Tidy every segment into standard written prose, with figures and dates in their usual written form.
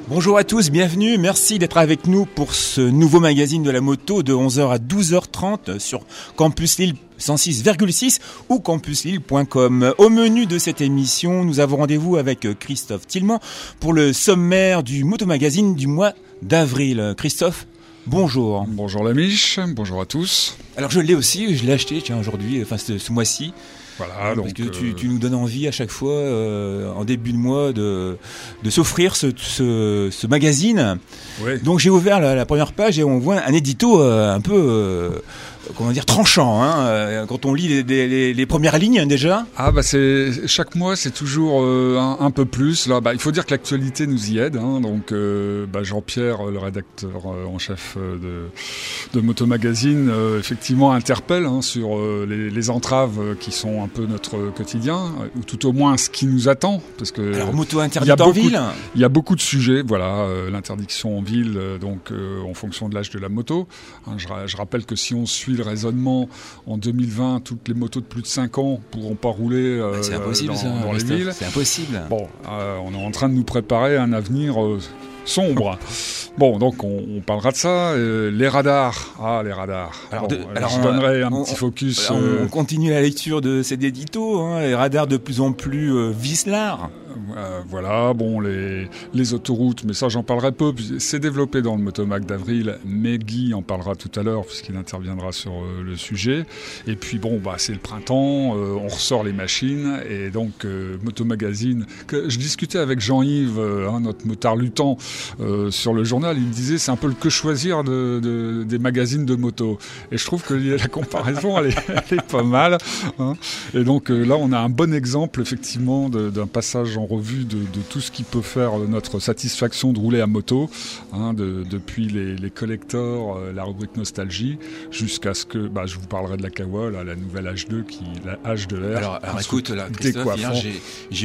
Bonjour à tous, bienvenue, merci d'être avec nous pour ce nouveau magazine de la moto de 11h à 12h30 sur Campus Lille 106,6 ou campuslille.com. Au menu de cette émission, nous avons rendez-vous avec Christophe Tillman pour le sommaire du motomagazine du mois d'avril. Christophe, bonjour. Bonjour la Mich, bonjour à tous. Alors je l'ai aussi, je l'ai acheté aujourd'hui, enfin ce mois-ci. Voilà, parce que tu nous donnes envie à chaque fois, en début de mois, de s'offrir ce magazine. Oui. Donc j'ai ouvert la première page et on voit un édito un peu... tranchant, hein, quand on lit les premières lignes déjà. Ah bah chaque mois c'est toujours un peu plus. Là, il faut dire que l'actualité nous y aide, hein, donc Jean-Pierre, le rédacteur en chef de Motomagazine, effectivement interpelle sur les entraves qui sont un peu notre quotidien, ou tout au moins ce qui nous attend, parce que alors moto interdite en ville. Il y a beaucoup de sujets, voilà, l'interdiction en ville, en fonction de l'âge de la moto. Hein, je rappelle que si on suit le raisonnement, en 2020, toutes les motos de plus de 5 ans ne pourront pas rouler c'est impossible, dans les villes. C'est impossible. Bon, on est en train de nous préparer à un avenir sombre. Bon, donc on parlera de ça. Les radars. Ah, les radars. Alors je donnerai un petit focus. On continue la lecture de cet édito. Hein, les radars de plus en plus vicelards. Voilà, bon, les autoroutes, mais ça j'en parlerai peu, c'est développé dans le Motomag d'avril, mais Guy en parlera tout à l'heure puisqu'il interviendra sur le sujet. Et puis c'est le printemps, on ressort les machines, et donc Motomagazine, que je discutais avec Jean-Yves, notre motard luttant, sur le journal, il me disait c'est un peu le que choisir des magazines de moto. Et je trouve que la comparaison elle est pas mal. Hein. Et donc là on a un bon exemple effectivement d'un passage en revue de tout ce qui peut faire notre satisfaction de rouler à moto, hein, depuis les collectors, la rubrique nostalgie, jusqu'à ce que je vous parlerai de la Kawa, la nouvelle H2 la H2R. Alors écoute, là, Christophe, hier, j'ai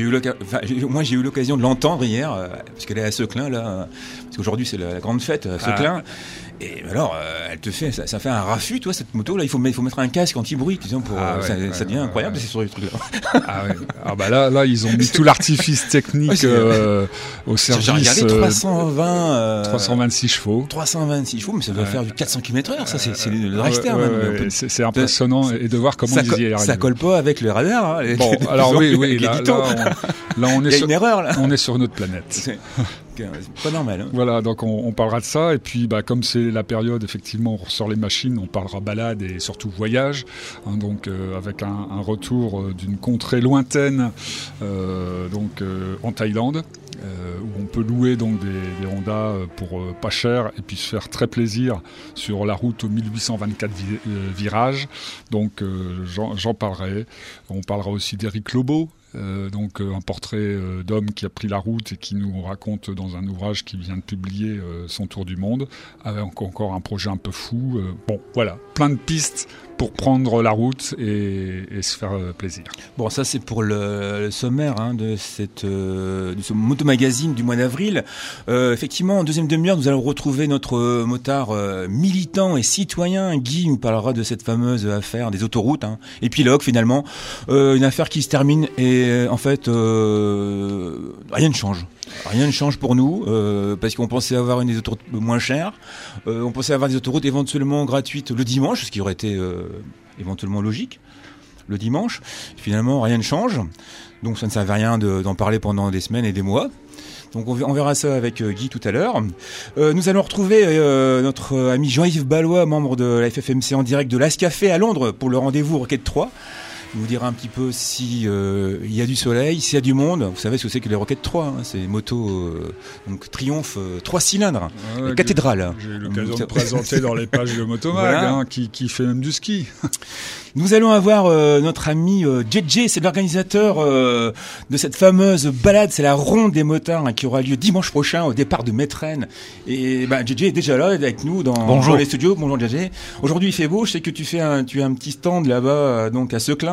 eu l'occasion de l'entendre hier, parce qu'elle est à Seclin là, parce qu'aujourd'hui c'est la grande fête à Seclin. Et alors, elle te fait, ça fait un raffut, toi, cette moto là. Il faut mettre un casque anti-bruit, disons, pour ça devient incroyable, c'est sur les trucs là. Ah ouais. Ah bah là, ils ont mis tout l'artifice technique au service. J'ai regardé 326 chevaux. 326 chevaux, mais ça doit faire du 400 km/h. Ça, c'est le Reichstern. C'est impressionnant et de voir comment ils y arrivent. Ça colle pas avec le radar. Hein, bon, alors oui, là, on est il y a une erreur là. On est sur notre planète. C'est pas normal. Hein. Voilà, donc on parlera de ça. Et puis, comme c'est la période, effectivement, on ressort les machines, on parlera balade et surtout voyage. Hein, donc, avec un retour d'une contrée lointaine, en Thaïlande, où on peut louer donc des Honda pour pas cher et puis se faire très plaisir sur la route aux 1824 virages. Donc, j'en parlerai. On parlera aussi d'Éric Lobo. Un portrait d'homme qui a pris la route et qui nous raconte dans un ouvrage qu'il vient de publier son tour du monde, avec encore un projet un peu fou. Voilà, plein de pistes pour prendre la route et se faire plaisir. Bon, ça c'est pour le sommaire de ce motomagazine du mois d'avril. Effectivement, en deuxième demi-heure, nous allons retrouver notre motard militant et citoyen. Guy nous parlera de cette fameuse affaire des autoroutes, épilogue finalement, une affaire qui se termine et en fait rien ne change. Rien ne change pour nous, parce qu'on pensait avoir des autoroutes moins chères, on pensait avoir des autoroutes éventuellement gratuites le dimanche, ce qui aurait été éventuellement logique, le dimanche. Finalement, rien ne change, donc ça ne servait à rien d'en parler pendant des semaines et des mois. Donc on verra ça avec Guy tout à l'heure. Nous allons retrouver notre ami Jean-Yves Ballois, membre de la FFMC en direct de l'Ascafé à Londres pour le rendez-vous Rocket 3. Il vous dira un petit peu si il y a du soleil, s'il y a du monde. Vous savez ce que c'est que les Rocket 3, c'est une moto Triumph 3 cylindres, cathédrale. J'ai eu l'occasion de présenter dans les pages de Motomag, voilà. Qui fait même du ski. Nous allons avoir notre ami JJ, c'est l'organisateur de cette fameuse balade, c'est la ronde des motards qui aura lieu dimanche prochain au départ de Métrennes. Et JJ est déjà là avec nous dans les studios. Bonjour JJ. Aujourd'hui il fait beau, je sais que tu as un petit stand là-bas donc à Seclin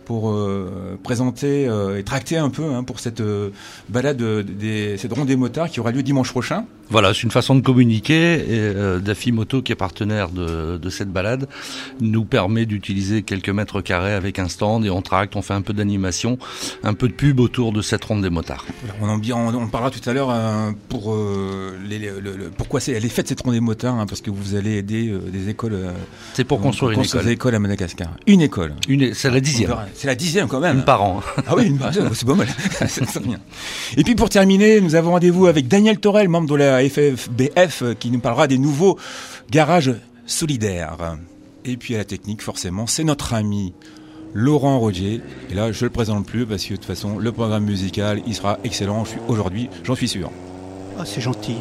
pour présenter et tracter un peu pour cette balade cette ronde des motards qui aura lieu dimanche prochain. Voilà, c'est une façon de communiquer. Et Daffy Moto, qui est partenaire de cette balade, nous permet d'utiliser quelques mètres carrés avec un stand et on tracte, on fait un peu d'animation, un peu de pub autour de cette ronde des motards. On parlera tout à l'heure pour pourquoi elle est faite cette ronde des motards, parce que vous allez aider des écoles. C'est pour construire une école. Des écoles à Madagascar. Une école. C'est la 10e. C'est la 10e quand même. Une par an. Ah oui, c'est pas mal. C'est bien. Et puis pour terminer, nous avons rendez-vous avec Daniel Torel, membre de la FFBF, qui nous parlera des nouveaux garages solidaires. Et puis à la technique, forcément, c'est notre ami Laurent Roger. Et là, je le présente plus parce que de toute façon, le programme musical, il sera excellent. Aujourd'hui, j'en suis sûr. Ah, c'est gentil.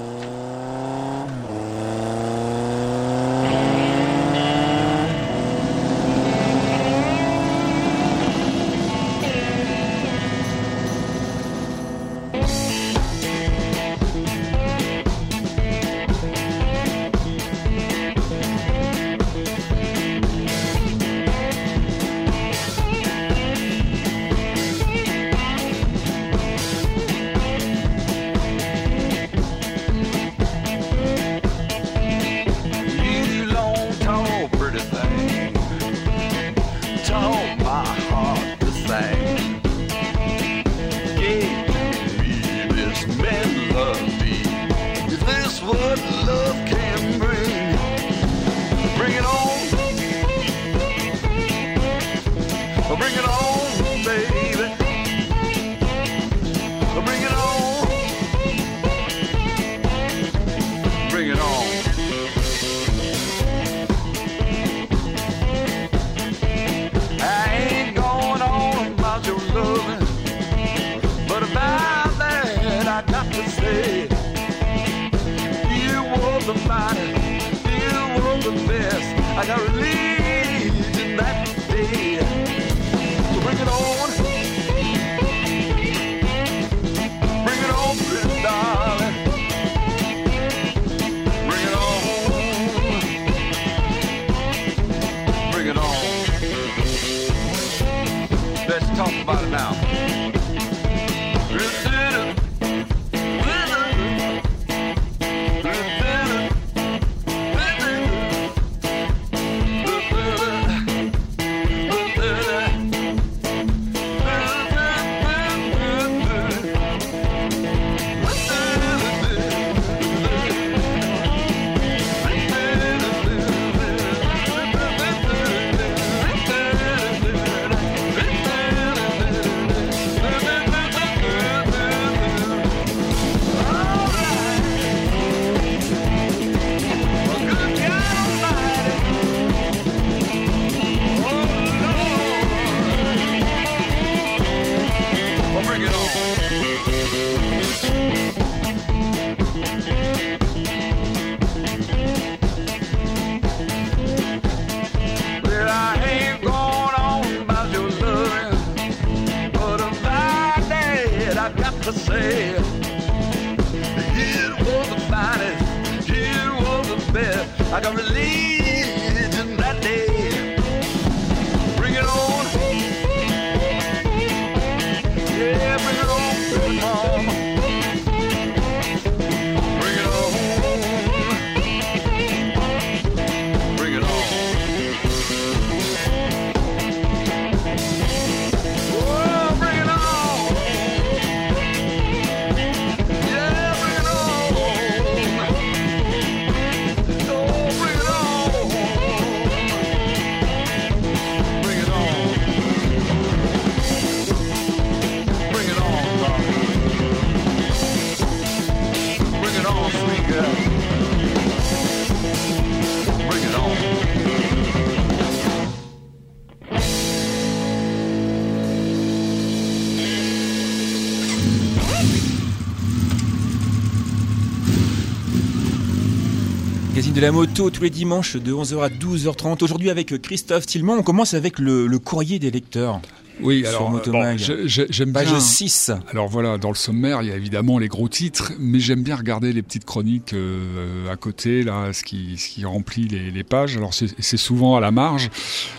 De la moto tous les dimanches de 11h à 12h30. Aujourd'hui avec Christophe Tillemont, on commence avec le courrier des lecteurs. Oui, sur alors Motomag. J'aime page bien. 6. Alors voilà, dans le sommaire, il y a évidemment les gros titres, mais j'aime bien regarder les petites chroniques à côté, là, ce qui remplit les pages. Alors c'est souvent à la marge.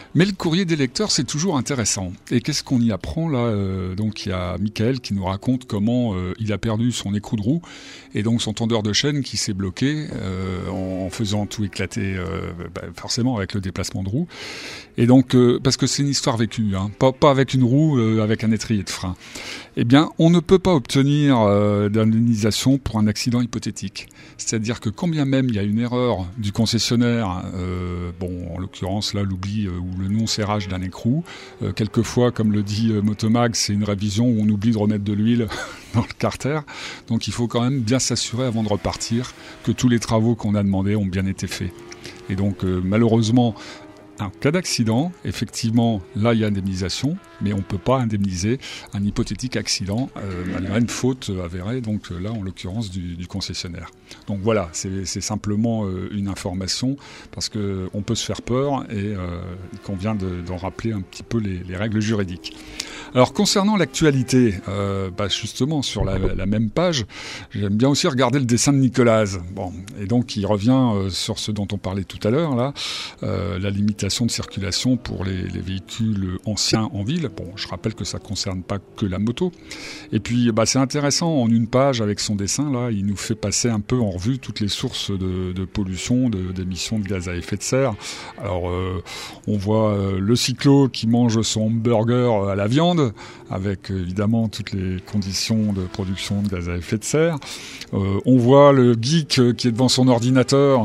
Mais le courrier des lecteurs, c'est toujours intéressant. Et qu'est-ce qu'on y apprend là Donc il y a Michael qui nous raconte comment il a perdu son écrou de roue et donc son tendeur de chaîne qui s'est bloqué en faisant tout éclater, forcément avec le déplacement de roue. Et donc, parce que c'est une histoire vécue, hein, pas avec une roue, avec un étrier de frein. Eh bien, on ne peut pas obtenir d'indemnisation pour un accident hypothétique. C'est-à-dire que quand bien même il y a une erreur du concessionnaire, en l'occurrence là l'oubli ou le non-serrage d'un écrou, quelquefois, comme le dit Motomag, c'est une révision où on oublie de remettre de l'huile dans le carter. Donc il faut quand même bien s'assurer avant de repartir que tous les travaux qu'on a demandés ont bien été faits. Et donc malheureusement, en cas d'accident, effectivement, là il y a indemnisation, mais on ne peut pas indemniser un hypothétique accident malgré une faute avérée, donc là en l'occurrence du concessionnaire. Donc voilà, c'est simplement une information parce qu'on peut se faire peur et il convient d'en rappeler un petit peu les règles juridiques. Alors concernant l'actualité, justement sur la même page, j'aime bien aussi regarder le dessin de Nicolas. Bon, et donc il revient sur ce dont on parlait tout à l'heure, là, la limitation de circulation pour les véhicules anciens en ville. Bon, je rappelle que ça ne concerne pas que la moto. Et puis c'est intéressant, en une page avec son dessin, là, il nous fait passer un peu en revue toutes les sources de pollution, d'émissions de gaz à effet de serre. Alors on voit le cyclo qui mange son hamburger à la viande, avec évidemment toutes les conditions de production de gaz à effet de serre. On voit le geek qui est devant son ordinateur,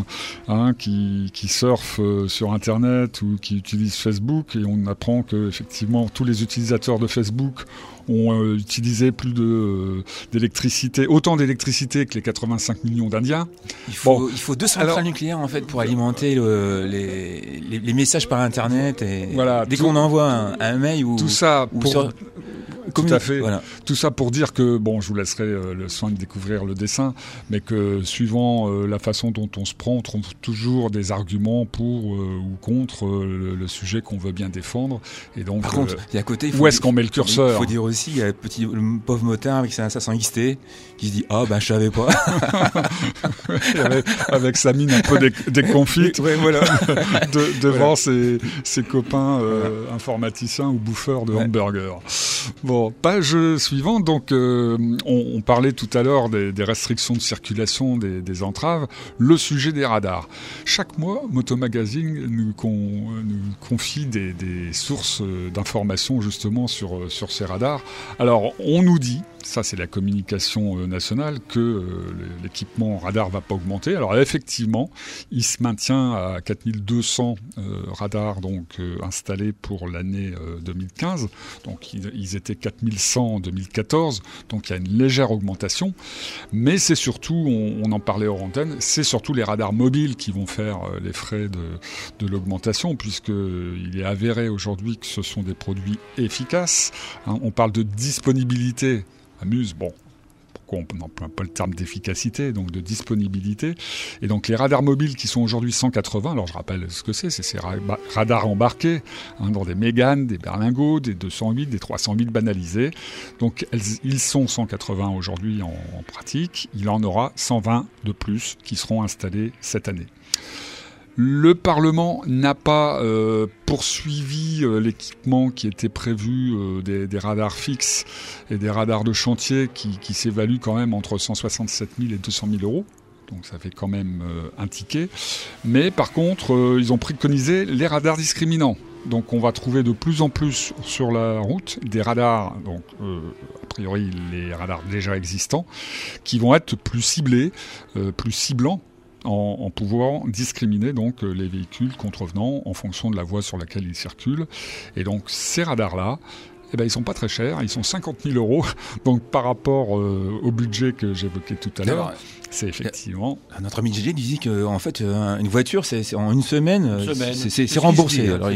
qui surfe sur Internet ou qui utilise Facebook, et on apprend que effectivement tous les utilisateurs de Facebook ont utilisé plus d'électricité, autant d'électricité que les 85 millions d'Indiens. Il faut 2 centrales nucléaires en fait pour alimenter les messages par Internet, et voilà, dès qu'on envoie un mail ou tout ça tout à fait. Voilà. Tout ça pour dire que, je vous laisserai le soin de découvrir le dessin, mais que suivant la façon dont on se prend, on trouve toujours des arguments pour ou contre le sujet qu'on veut bien défendre. Et donc, par contre, à côté, où est-ce qu'on met le curseur ? Il faut dire aussi, il y a le pauvre motard avec sa 500 XT qui se dit je savais pas. avec sa mine un peu déconfite voilà. devant ses copains informaticiens ou bouffeurs de hamburgers. Bon, page suivante. Donc, on parlait tout à l'heure des restrictions de circulation, des entraves. Le sujet des radars. Chaque mois, Motomagazine nous confie des sources d'informations justement sur ces radars. Alors, on nous dit, ça c'est la communication nationale, que l'équipement radar va pas augmenter. Alors effectivement, il se maintient à 4200 radars installés pour l'année 2015. Donc ils étaient 4100 en 2014. Donc il y a une légère augmentation. Mais c'est surtout, on en parlait hors antenne, c'est surtout les radars mobiles qui vont faire les frais de l'augmentation, puisqu'il est avéré aujourd'hui que ce sont des produits efficaces. On parle de disponibilité. Pourquoi on n'emploie pas le terme d'efficacité, donc de disponibilité. Et donc les radars mobiles qui sont aujourd'hui 180, alors je rappelle ce que c'est ces radars embarqués dans des Mégane, des Berlingot, des 208, des 308 banalisés. Donc ils sont 180 aujourd'hui en pratique, il en aura 120 de plus qui seront installés cette année. Le Parlement n'a pas poursuivi l'équipement qui était prévu des radars fixes et des radars de chantier qui s'évaluent quand même entre 167 000 et 200 000 euros. Donc ça fait quand même un ticket. Mais par contre, ils ont préconisé les radars discriminants. Donc on va trouver de plus en plus sur la route des radars, a priori les radars déjà existants, qui vont être plus ciblés, plus ciblants, en pouvant discriminer donc les véhicules contrevenants en fonction de la voie sur laquelle ils circulent. Et donc ces radars-là, ils sont pas très chers, ils sont 50 000 euros. Donc par rapport au budget que j'évoquais tout à l'heure, c'est effectivement... Notre ami Gégé disait qu'en fait, une voiture, c'est en une semaine, c'est remboursé. Alors,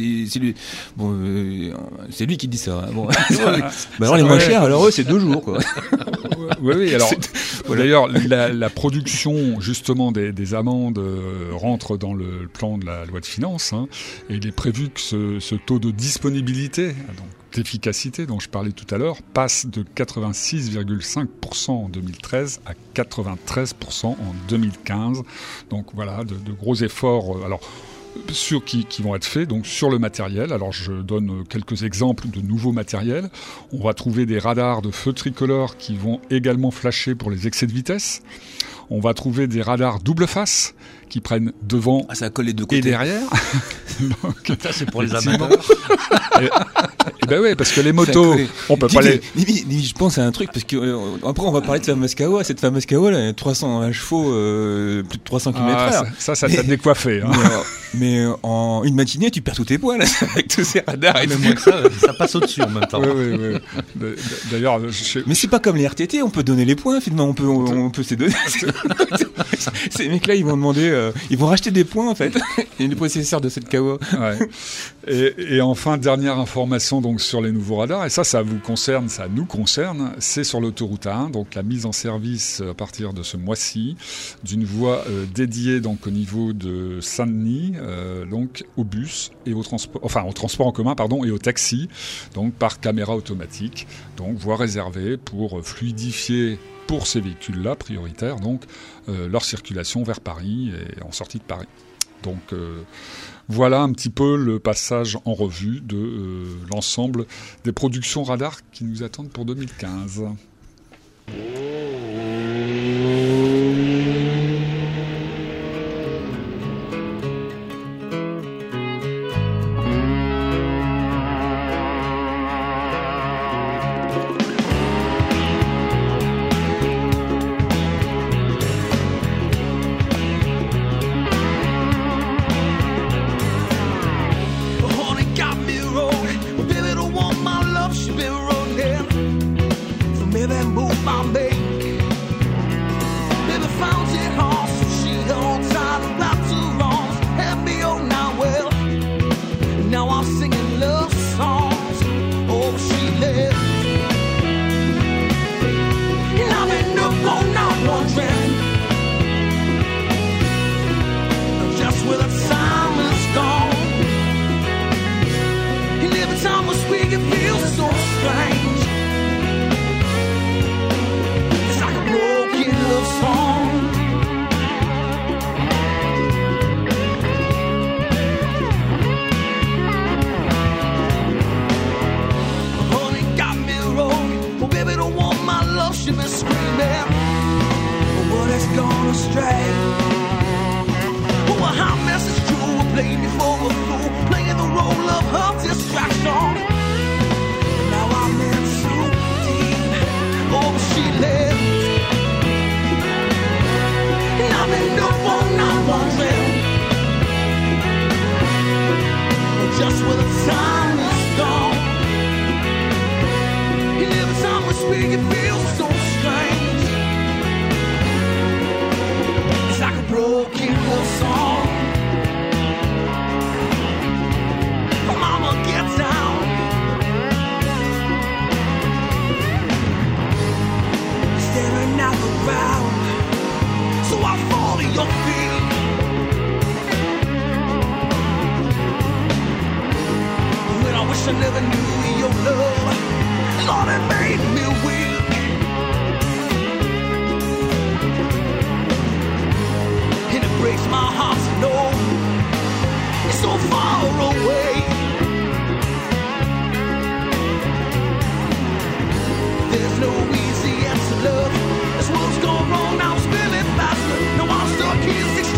c'est lui qui dit ça. Bon. Alors les moins chers, alors eux, c'est 2 jours, quoi. Oui. Alors, d'ailleurs, la production justement des amendes rentre dans le plan de la loi de finances, et il est prévu que ce taux de disponibilité, d'efficacité dont je parlais tout à l'heure, passe de 86,5% en 2013 à 93% en 2015. Donc voilà, de gros efforts. Alors, qui vont être faits donc sur le matériel. Alors je donne quelques exemples de nouveaux matériels. On va trouver des radars de feu tricolore qui vont également flasher pour les excès de vitesse. On va trouver des radars double face qui prennent devant ça colle les deux côtés. Et derrière. Donc, ça c'est pour les amateurs. Et ben oui, parce que les motos, on peut pas les... Je pense à un truc, parce que après on va parler de cette fameuse Kawa, là, 300 chevaux, plus de 300 km/h. Ça t'a décoiffé. Hein. Mais en une matinée, tu perds tous tes points, là, avec tous ces radars. Même moins que ça passe au-dessus en même temps. Oui. D'ailleurs, mais c'est pas comme les RTT, on peut donner les points, finalement, on peut se donner. Ces mecs-là, ils vont demander, ils vont racheter des points, en fait, les possesseurs de cette Kawa. Ouais. Et enfin, dernière information donc sur les nouveaux radars, et ça nous concerne, c'est sur l'autoroute A1, donc la mise en service à partir de ce mois-ci d'une voie dédiée donc au niveau de Saint-Denis, donc au bus et au transport en commun et au taxi, donc par caméra automatique, donc voie réservée pour fluidifier pour ces véhicules-là prioritaires donc leur circulation vers Paris et en sortie de Paris. Donc voilà un petit peu le passage en revue de l'ensemble des productions radars qui nous attendent pour 2015. This world's gone wrong now, spinning faster. No, I'm stuck here 16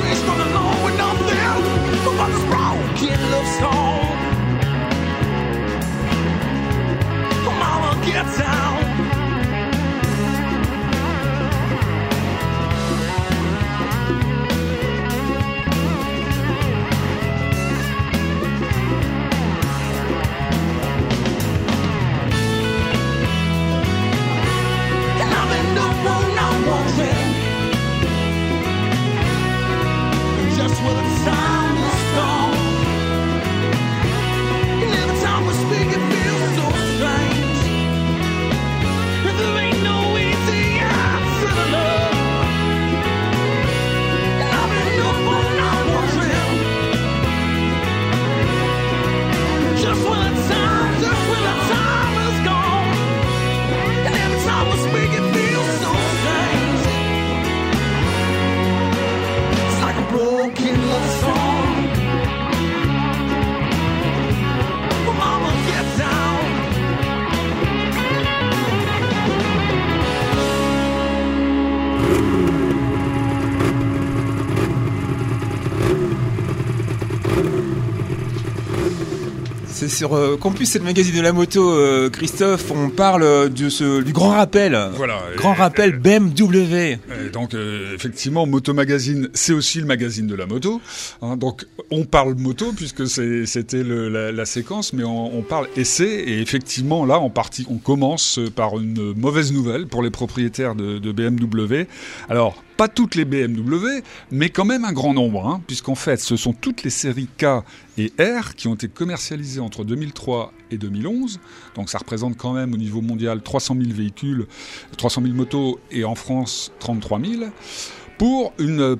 C'est sur Campus, c'est le magazine de la moto, Christophe, on parle du grand rappel. Voilà. Grand rappel BMW. Et donc, effectivement, Moto Magazine, c'est aussi le magazine de la moto. Hein, donc, on parle moto, puisque c'était la séquence, mais on parle essai. Et effectivement, là, on commence par une mauvaise nouvelle pour les propriétaires de BMW. Alors, pas toutes les BMW, mais quand même un grand nombre, hein, puisqu'en fait, ce sont toutes les séries K et R qui ont été commercialisées entre 2003 et 2011. Donc ça représente quand même au niveau mondial 300 000 véhicules, 300 000 motos, et en France 33 000. Pour une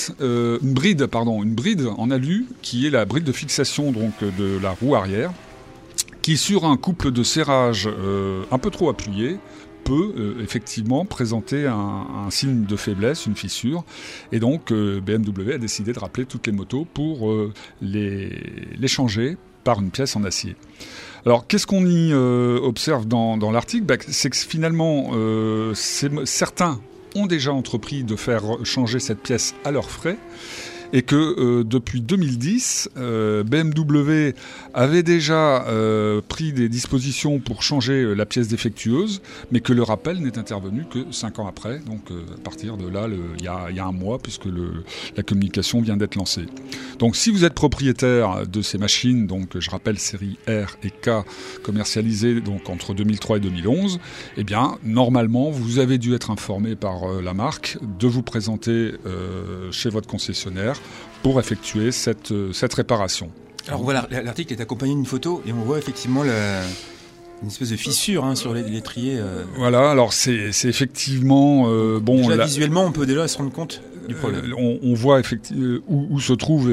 bride en alu, qui est la bride de fixation donc de la roue arrière, qui sur un couple de serrage un peu trop appuyé, peut effectivement présenter un signe de faiblesse, une fissure. Et donc BMW a décidé de rappeler toutes les motos pour les changer par une pièce en acier. Alors, qu'est-ce qu'on y observe dans l'article ? C'est que finalement, certains ont déjà entrepris de faire changer cette pièce à leurs frais, et que depuis 2010, BMW avait déjà pris des dispositions pour changer la pièce défectueuse, mais que le rappel n'est intervenu que 5 ans après, donc à partir de là, il y a un mois, puisque la communication vient d'être lancée. Donc si vous êtes propriétaire de ces machines, donc je rappelle série R et K commercialisées donc entre 2003 et 2011, eh bien normalement vous avez dû être informé par la marque de vous présenter chez votre concessionnaire pour effectuer cette réparation. Alors voilà, l'article est accompagné d'une photo et on voit effectivement une espèce de fissure sur l'étrier. Voilà, alors c'est effectivement déjà, visuellement, on peut déjà se rendre compte du problème. On voit effectivement où se trouve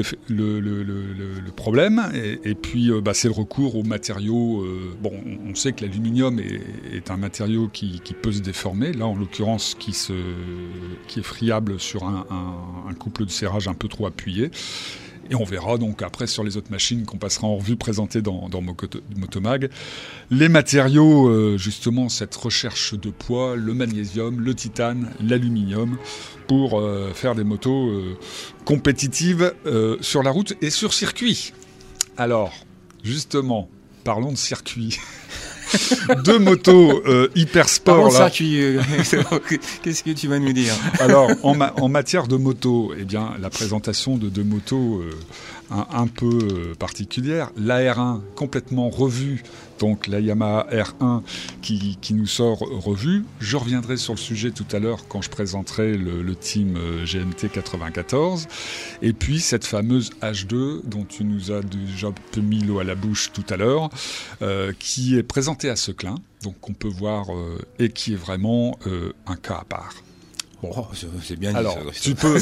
le problème, et puis c'est le recours aux matériaux. On sait que l'aluminium est un matériau qui peut se déformer. Là, en l'occurrence, qui est friable sur un couple de serrage un peu trop appuyé. Et on verra donc après sur les autres machines qu'on passera en revue présentées dans Motomag, les matériaux, justement cette recherche de poids, le magnésium, le titane, l'aluminium, pour faire des motos compétitives sur la route et sur circuit. Alors, justement, parlons de circuit. Deux motos hyper sport. Là. Qu'est-ce que tu vas nous dire ? Alors, en matière de moto, eh bien, la présentation de deux motos un peu particulière. La R1 complètement revue, donc la Yamaha R1 qui nous sort revue. Je reviendrai sur le sujet tout à l'heure quand je présenterai le team GMT 94. Et puis cette fameuse H2 dont tu nous as déjà un peu mis l'eau à la bouche tout à l'heure, qui est présentée à Seclin, donc qu'on peut voir et qui est vraiment un cas à part. Bon, c'est bien dit. Alors, ça, tu peux...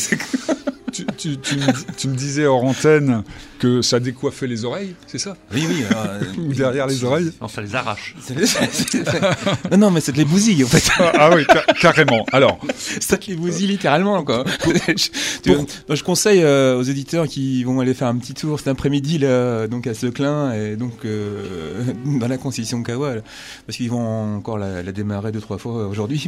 Tu me disais hors antenne que ça décoiffait les oreilles, c'est ça ? Oui. Ou derrière les oreilles ? Non, ça les arrache. Non, mais ça te les bousille, en fait. Ah oui, carrément. Alors, ça te les bousille littéralement, quoi. Je conseille aux éditeurs qui vont aller faire un petit tour cet après-midi là, donc à Seclin et donc dans la concession Kawa, parce qu'ils vont encore la démarrer 2-3 fois aujourd'hui.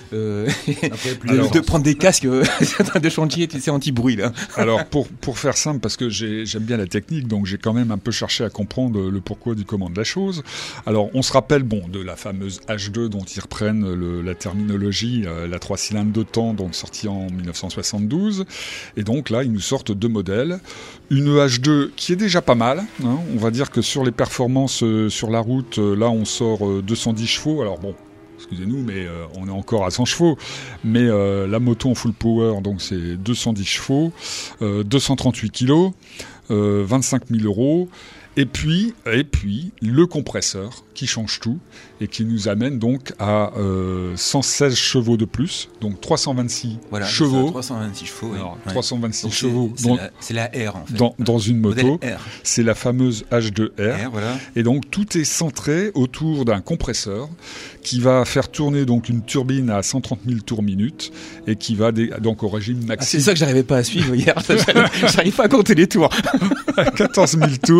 De prendre des casques de chantier, tu sais, anti-bruit là. Alors pour faire simple, parce que j'aime bien la technique, donc j'ai quand même un peu cherché à comprendre le pourquoi du comment de la chose. Alors on se rappelle de la fameuse H2 dont ils reprennent la terminologie, la 3 cylindres de temps, donc sortie en 1972. Et donc là ils nous sortent deux modèles. Une H2 qui est déjà pas mal, hein. On va dire que sur les performances sur la route, là on sort 210 chevaux. Alors bon, excusez-nous, mais on est encore à 100 chevaux. Mais la moto en full power, donc c'est 210 chevaux, 238 kilos, 25 000 €. Et puis, le compresseur qui change tout et qui nous amène donc à 116 chevaux de plus, donc 326 chevaux. 326 chevaux, oui. Alors, 326 donc chevaux. C'est la R, en fait. Dans une moto. R. C'est la fameuse H2R. R, voilà. Et donc, tout est centré autour d'un compresseur qui va faire tourner donc une turbine à 130 000 tours minute et qui va donc au régime maximum. C'est ça que j'arrivais pas à suivre hier. J'arrive pas à compter les tours. À 14 000 tours.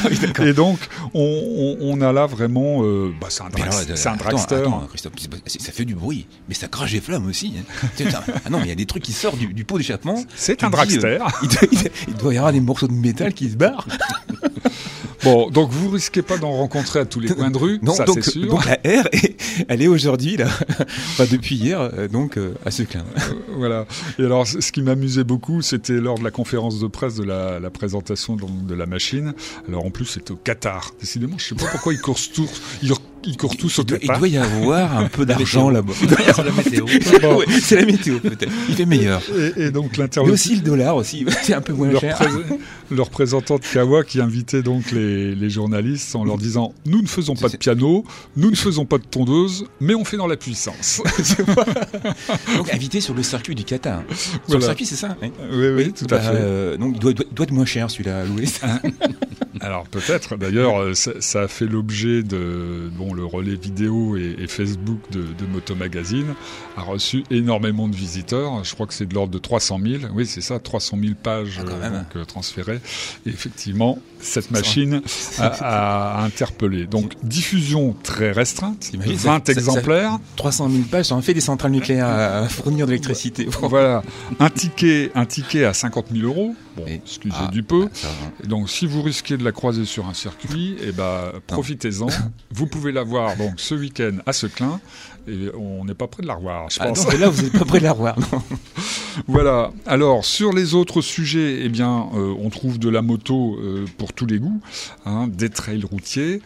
Et donc, on a là vraiment... c'est un dragster. Attends, Christophe, ça fait du bruit, mais ça crache des flammes aussi. Ah non, il y a des trucs qui sortent du pot d'échappement. C'est un dragster. Il doit y avoir des morceaux de métal qui se barrent. Bon, donc vous risquez pas d'en rencontrer à tous les coins de rue, non, ça donc, c'est sûr. Donc la R, elle est aujourd'hui, là, enfin depuis hier, à Seclin. Voilà. Et alors, ce qui m'amusait beaucoup, c'était lors de la conférence de presse de la présentation de la machine. Alors en plus, c'était au Qatar. Décidément, je sais pas pourquoi ils courent tous au Qatar. Il doit y avoir un peu d'argent là-bas. C'est la météo. Ouais, c'est la météo peut-être. Il fait meilleur. Et donc Mais aussi le dollar aussi, c'est un peu moins cher. Le représentant de Kawa qui invitait donc les journalistes en leur disant « Nous ne faisons pas de piano, nous ne faisons pas de tondeuse, mais on fait dans la puissance. » Donc invité sur le circuit du Qatar. Sur Voilà. le circuit, c'est ça, hein? Oui, tout à fait. Donc il doit être moins cher celui-là à louer. Alors peut-être, d'ailleurs, ça a fait l'objet de le relais vidéo et Facebook de Moto Magazine a reçu énormément de visiteurs. Je crois que c'est de l'ordre de 300 000. Oui, c'est ça, 300 000 pages transférées. Et effectivement, cette machine a interpellé. Donc diffusion très restreinte, 20 exemplaires. 300 000 pages, ça en fait des centrales nucléaires à fournir de l'électricité. Voilà, un ticket à 50 000 euros. Bon, excusez du peu. Donc si vous risquez de la croiser sur un circuit, profitez-en. Vous pouvez la voir donc ce week-end à Seclin. Et on n'est pas près de la revoir, je pense. Non, mais là, vous n'êtes pas près de la revoir. Non. Voilà. Alors, sur les autres sujets, on trouve de la moto pour tous les goûts. Des trails routiers.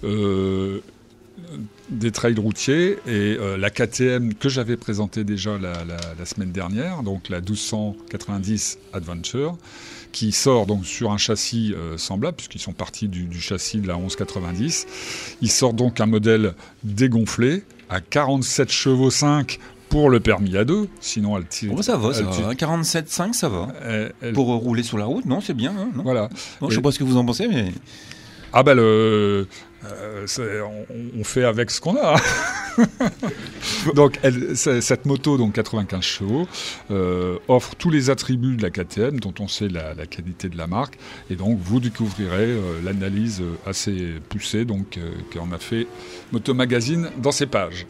Et la KTM que j'avais présentée déjà la semaine dernière, donc la 1290 Adventure, qui sort donc sur un châssis semblable, puisqu'ils sont partis du châssis de la 1190. Ils sortent donc un modèle dégonflé à 47 chevaux 5 pour le permis A2, sinon elle tire. Oh, ça va. 47,5, ça va. Pour rouler sur la route, non, c'est bien. Hein, non voilà. Bon, je sais pas ce que vous en pensez, mais... Ah on fait avec ce qu'on a. Donc cette moto, donc 95 chevaux, offre tous les attributs de la KTM dont on sait la qualité de la marque, et donc vous découvrirez l'analyse assez poussée qu'en a fait Moto Magazine dans ses pages.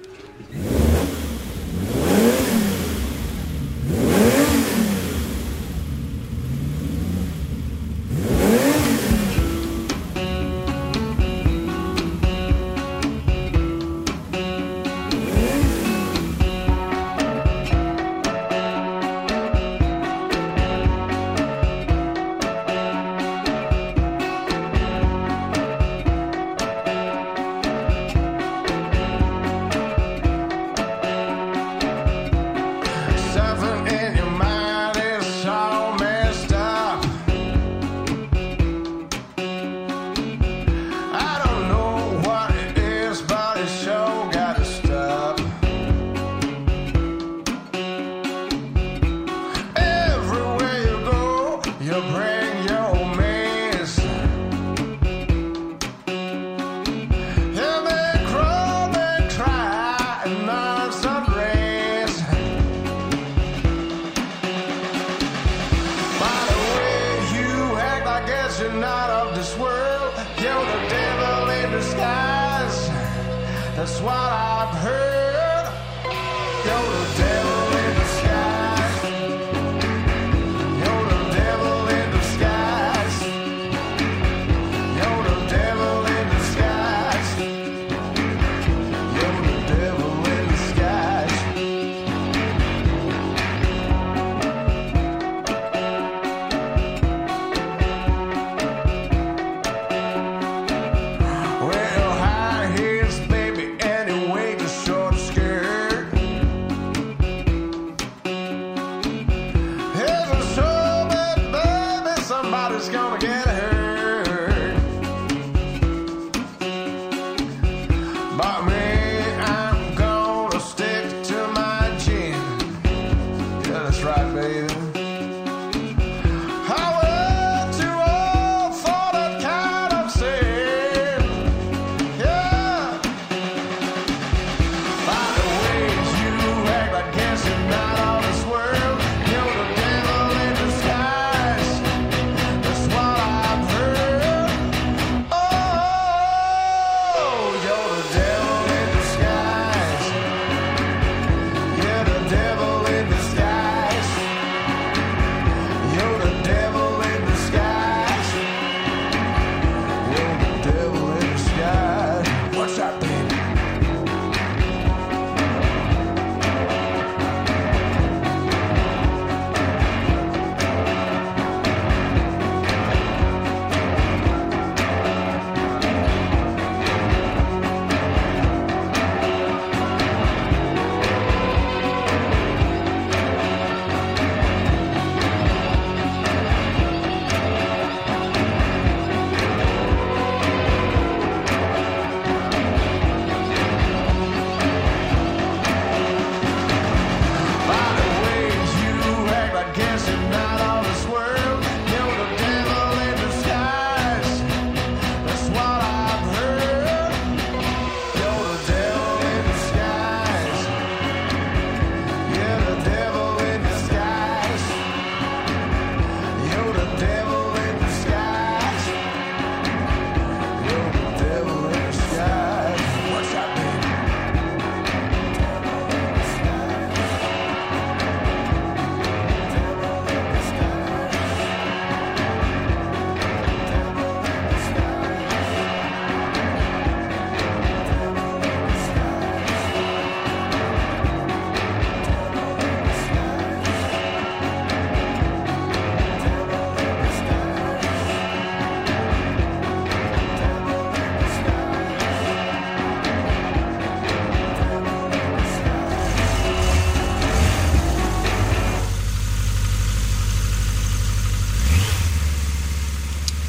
That's what I've heard. You're the devil in disguise. You're the devil in disguise. You're the devil in disguise. You're the devil in disguise. Well, high heels, baby, anyway, just short skirt. Here's a show that, baby, somebody's gonna get hurt. But me, I'm gonna stick to my chin. Yeah, that's right, baby. I went too old for that kind of sin. Yeah. By the ways you act, I guess you're not of this world. You're the devil in disguise. That's what I've heard.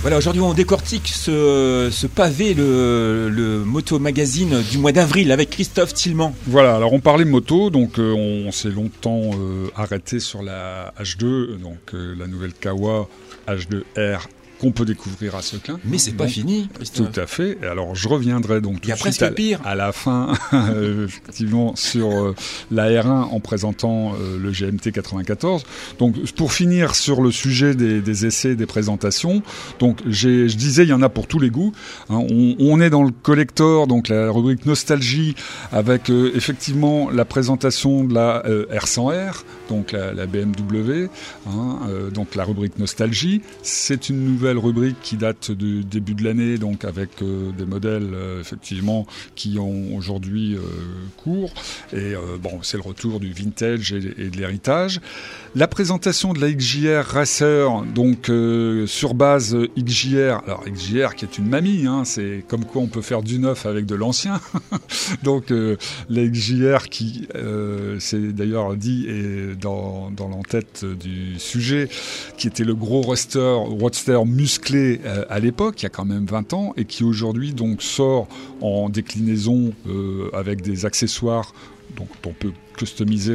Voilà, aujourd'hui on décortique ce pavé, le Moto Magazine du mois d'avril avec Christophe Tillman. Voilà, alors on parlait moto, donc on s'est longtemps arrêté sur la H2, donc la nouvelle Kawa H2R qu'on peut découvrir à Seclin. Mais c'est pas fini, Christophe. Tout à fait. Alors je reviendrai donc tout de suite à la fin, effectivement, sur la R1 en présentant le GMT 94. Donc pour finir sur le sujet des essais, des présentations, donc je disais il y en a pour tous les goûts. Hein, on est dans le collector, donc la rubrique nostalgie, avec effectivement la présentation de la R100R, donc la BMW, hein, donc la rubrique nostalgie. C'est une nouvelle rubrique qui date du début de l'année, donc avec des modèles effectivement qui ont aujourd'hui cours. Et bon, c'est le retour du vintage et de l'héritage. La présentation de la XJR Racer, donc sur base XJR. Alors XJR qui est une mamie, hein, c'est comme quoi on peut faire du neuf avec de l'ancien. Donc la XJR qui, c'est d'ailleurs dit, est dans l'entête du sujet, qui était le gros roadster musclé à l'époque, il y a quand même 20 ans, et qui aujourd'hui donc sort en déclinaison avec des accessoires, donc on peut customiser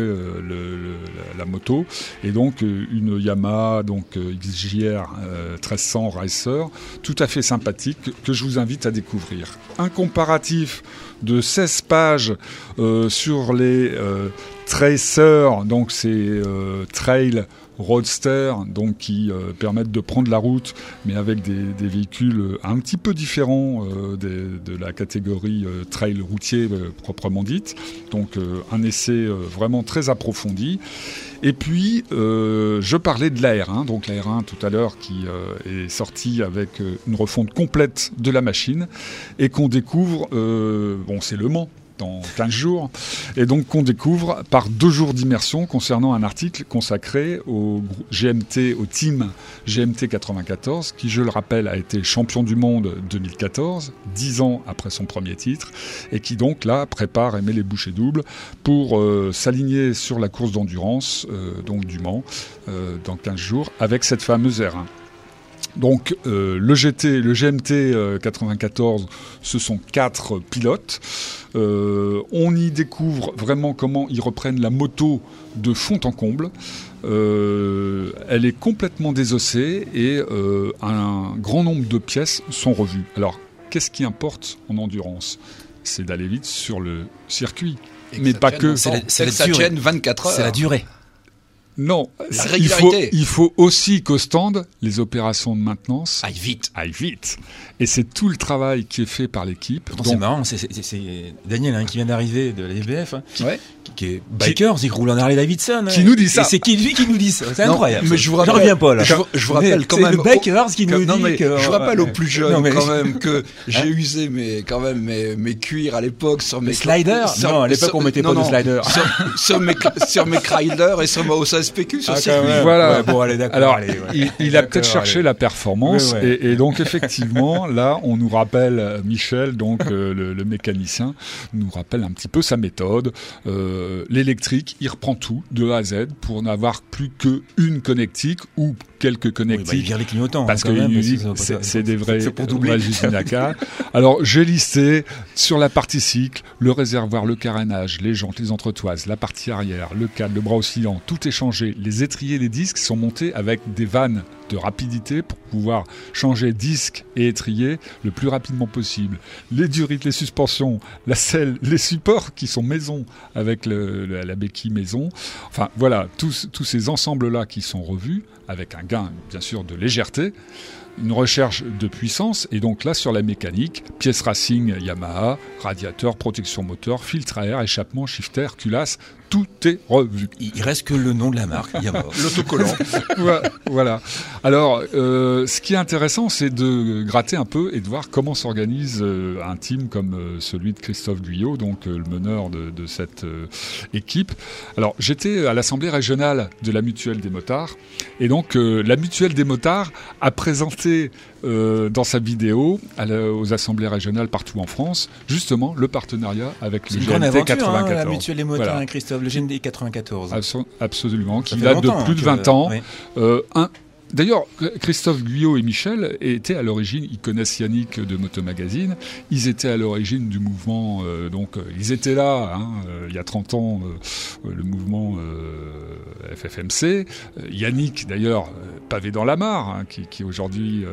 la moto, et donc une Yamaha donc XJR 1300 Racer, tout à fait sympathique, que je vous invite à découvrir. Un comparatif de 16 pages sur les Tracer, donc c'est trail roadster, donc qui permettent de prendre la route, mais avec des véhicules un petit peu différents de la catégorie trail routier proprement dite. Donc un essai vraiment très approfondi. Et puis je parlais de la R1, donc la R1 tout à l'heure qui est sortie avec une refonte complète de la machine et qu'on découvre, bon c'est Le Mans, dans 15 jours, et donc qu'on découvre par 2 jours d'immersion concernant un article consacré au GMT, au team GMT 94, qui, je le rappelle, a été champion du monde 2014, 10 ans après son premier titre, et qui donc là prépare et met les bouchées doubles pour s'aligner sur la course d'endurance, donc du Mans, dans 15 jours, avec cette fameuse R1. Donc le GMT 94, ce sont 4 pilotes. On y découvre vraiment comment ils reprennent la moto de fond en comble. Elle est complètement désossée et un grand nombre de pièces sont revues. Alors, qu'est-ce qui importe en endurance ? C'est d'aller vite sur le circuit, mais pas que. Ça tienne 24 heures. C'est la durée. Non, la régularité. Il faut aussi qu'au stand, les opérations de maintenance aillent vite. Et c'est tout le travail qui est fait par l'équipe. Donc, c'est marrant, c'est Daniel qui vient d'arriver de la DBF, qui est biker, qui roule en Harley Davidson. Qui nous dit ça. Et c'est lui qui nous dit ça. C'est incroyable. Mais je reviens pas là. Je vous rappelle quand même. C'est le biker qui nous dit que. Je rappelle aux plus jeunes quand même que j'ai usé mes cuirs à l'époque sur mes sliders. Non, à l'époque on mettait pas de sliders. Sur mes Chrysler et sur ma SPQ sur circuit. Voilà. Ouais, bon, allez, d'accord. Alors, allez, il a peut-être cherché la performance, et donc effectivement, là, on nous rappelle Michel, donc le mécanicien, nous rappelle un petit peu sa méthode. L'électrique, il reprend tout de A à Z pour n'avoir plus qu'une connectique ou quelques connectiques. Il vire les clignotants. Parce que c'est des vrais Usinaka. Alors, j'ai listé sur la partie cycle, le réservoir, le carénage, les jantes, les entretoises, la partie arrière, le cadre, le bras oscillant, tout est changé. Les étriers, les disques sont montés avec des vannes de rapidité pour pouvoir changer disque et étrier le plus rapidement possible. Les durites, les suspensions, la selle, les supports qui sont maison avec la béquille maison. Enfin, voilà, tous ces ensembles-là qui sont revus avec un gain, bien sûr, de légèreté, une recherche de puissance, et donc là, sur la mécanique, pièces racing Yamaha, radiateur, protection moteur, filtre à air, échappement, shifter, culasse, tout est revu. Il reste que le nom de la marque, Yamaha. L'autocollant. Voilà. Alors, ce qui est intéressant, c'est de gratter un peu et de voir comment s'organise un team comme celui de Christophe Guyot, donc le meneur de cette équipe. Alors, j'étais à l'Assemblée régionale de la Mutuelle des motards, et donc la Mutuelle des motards a présenté dans sa vidéo aux assemblées régionales partout en France, justement, le partenariat avec le GMT 94. La Mutuelle des motards, voilà. Christophe, le GMT 94. Absolument, qui date de plus de 20 ans. Oui. D'ailleurs, Christophe Guyot et Michel étaient à l'origine, ils connaissent Yannick de Moto Magazine, ils étaient à l'origine du mouvement, ils étaient là, il y a 30 ans, le mouvement FFMC. Yannick, d'ailleurs, pavé dans la mare, qui aujourd'hui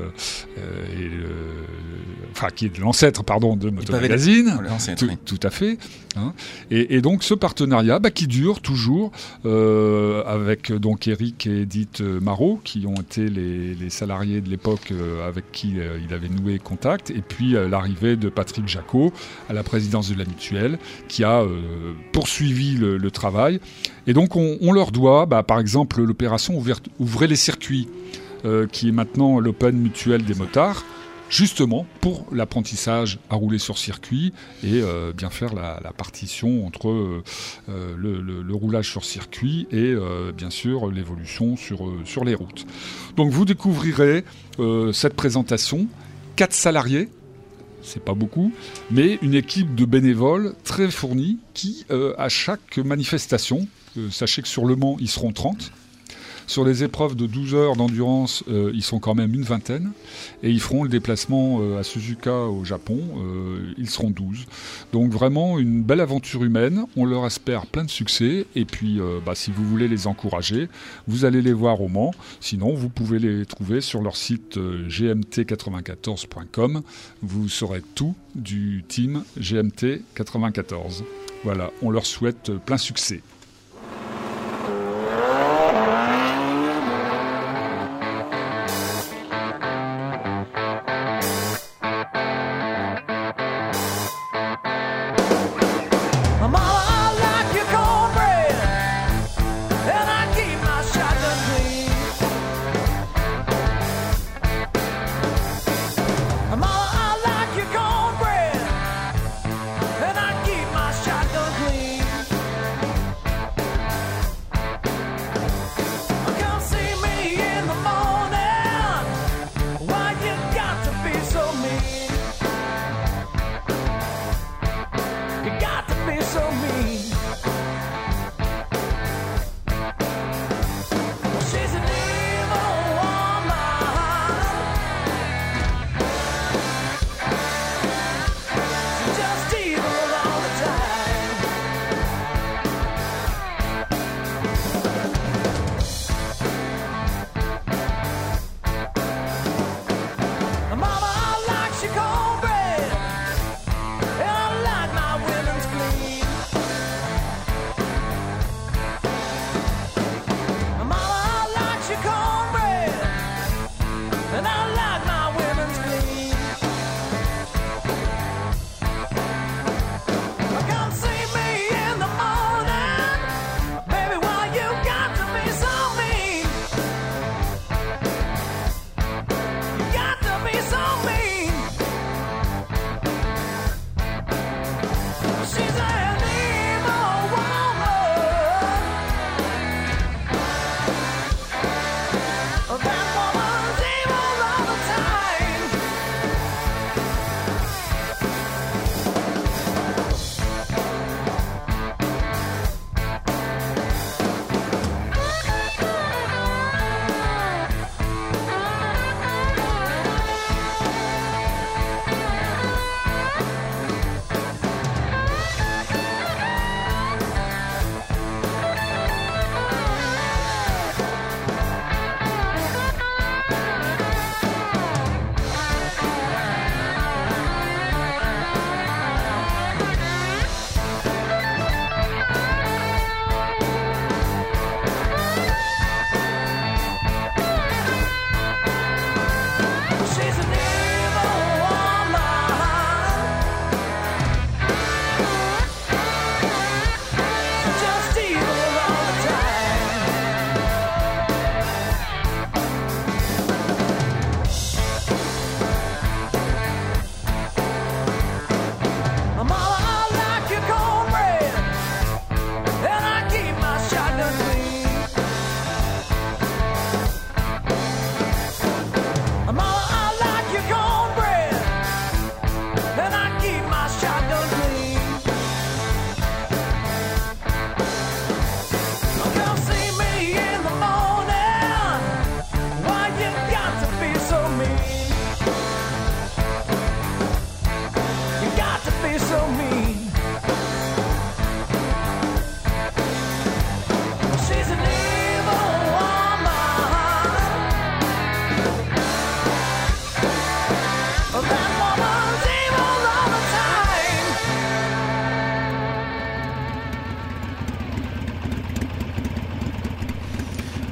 qui est l'ancêtre, de Moto Magazine. Tout à fait. Et donc, ce partenariat, qui dure toujours, avec donc Eric et Edith Marot, qui ont été les salariés de l'époque avec qui il avait noué contact, et puis l'arrivée de Patrick Jacot à la présidence de la Mutuelle, qui a poursuivi le travail. Et donc on leur doit, par exemple, l'opération Ouvrez les circuits, qui est maintenant l'Open Mutuel des motards, justement pour l'apprentissage à rouler sur circuit et bien faire la partition entre le roulage sur circuit et bien sûr l'évolution sur les routes. Donc vous découvrirez cette présentation, 4 salariés, c'est pas beaucoup, mais une équipe de bénévoles très fournis qui, à chaque manifestation, sachez que sur Le Mans, ils seront 30. Sur les épreuves de 12 heures d'endurance, ils sont quand même une vingtaine. Et ils feront le déplacement à Suzuka au Japon. Ils seront 12. Donc vraiment une belle aventure humaine. On leur espère plein de succès. Et puis, si vous voulez les encourager, vous allez les voir au Mans. Sinon, vous pouvez les trouver sur leur site gmt94.com. Vous saurez tout du team GMT94. Voilà, on leur souhaite plein succès.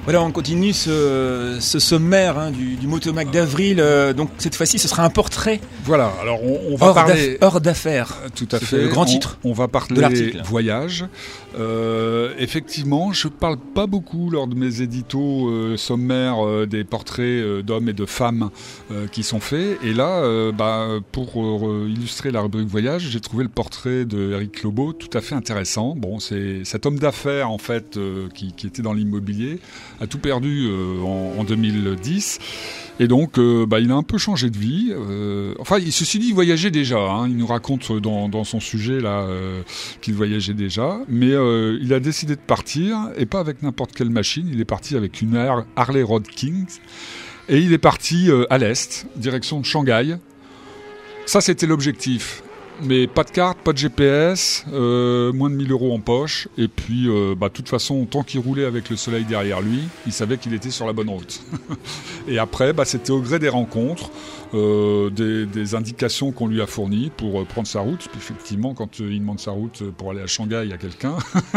Voilà, on continue ce sommaire du Motomac d'avril. Donc cette fois-ci, ce sera un portrait. Voilà, alors on va parler... Hors d'affaires. Tout à C'est fait. le grand titre On va de parler l'article. voyage. Effectivement, je parle pas beaucoup lors de mes éditos sommaires des portraits d'hommes et de femmes qui sont faits. Et là, pour illustrer la rubrique voyage, j'ai trouvé le portrait de Éric Lobo tout à fait intéressant. Bon, c'est cet homme d'affaires en fait qui était dans l'immobilier, a tout perdu en 2010. Et donc, il a un peu changé de vie. Ceci dit, il voyageait déjà. Hein. Il nous raconte dans son sujet là qu'il voyageait déjà. Mais il a décidé de partir, et pas avec n'importe quelle machine. Il est parti avec une Harley Road King. Et il est parti à l'est, direction de Shanghai. Ça, c'était l'objectif. Mais pas de carte, pas de GPS, moins de 1000 € en poche. Et puis, de toute façon, tant qu'il roulait avec le soleil derrière lui, il savait qu'il était sur la bonne route. Et après, c'était au gré des rencontres, des indications qu'on lui a fournies pour prendre sa route. Puis effectivement, quand il demande sa route pour aller à Shanghai à quelqu'un,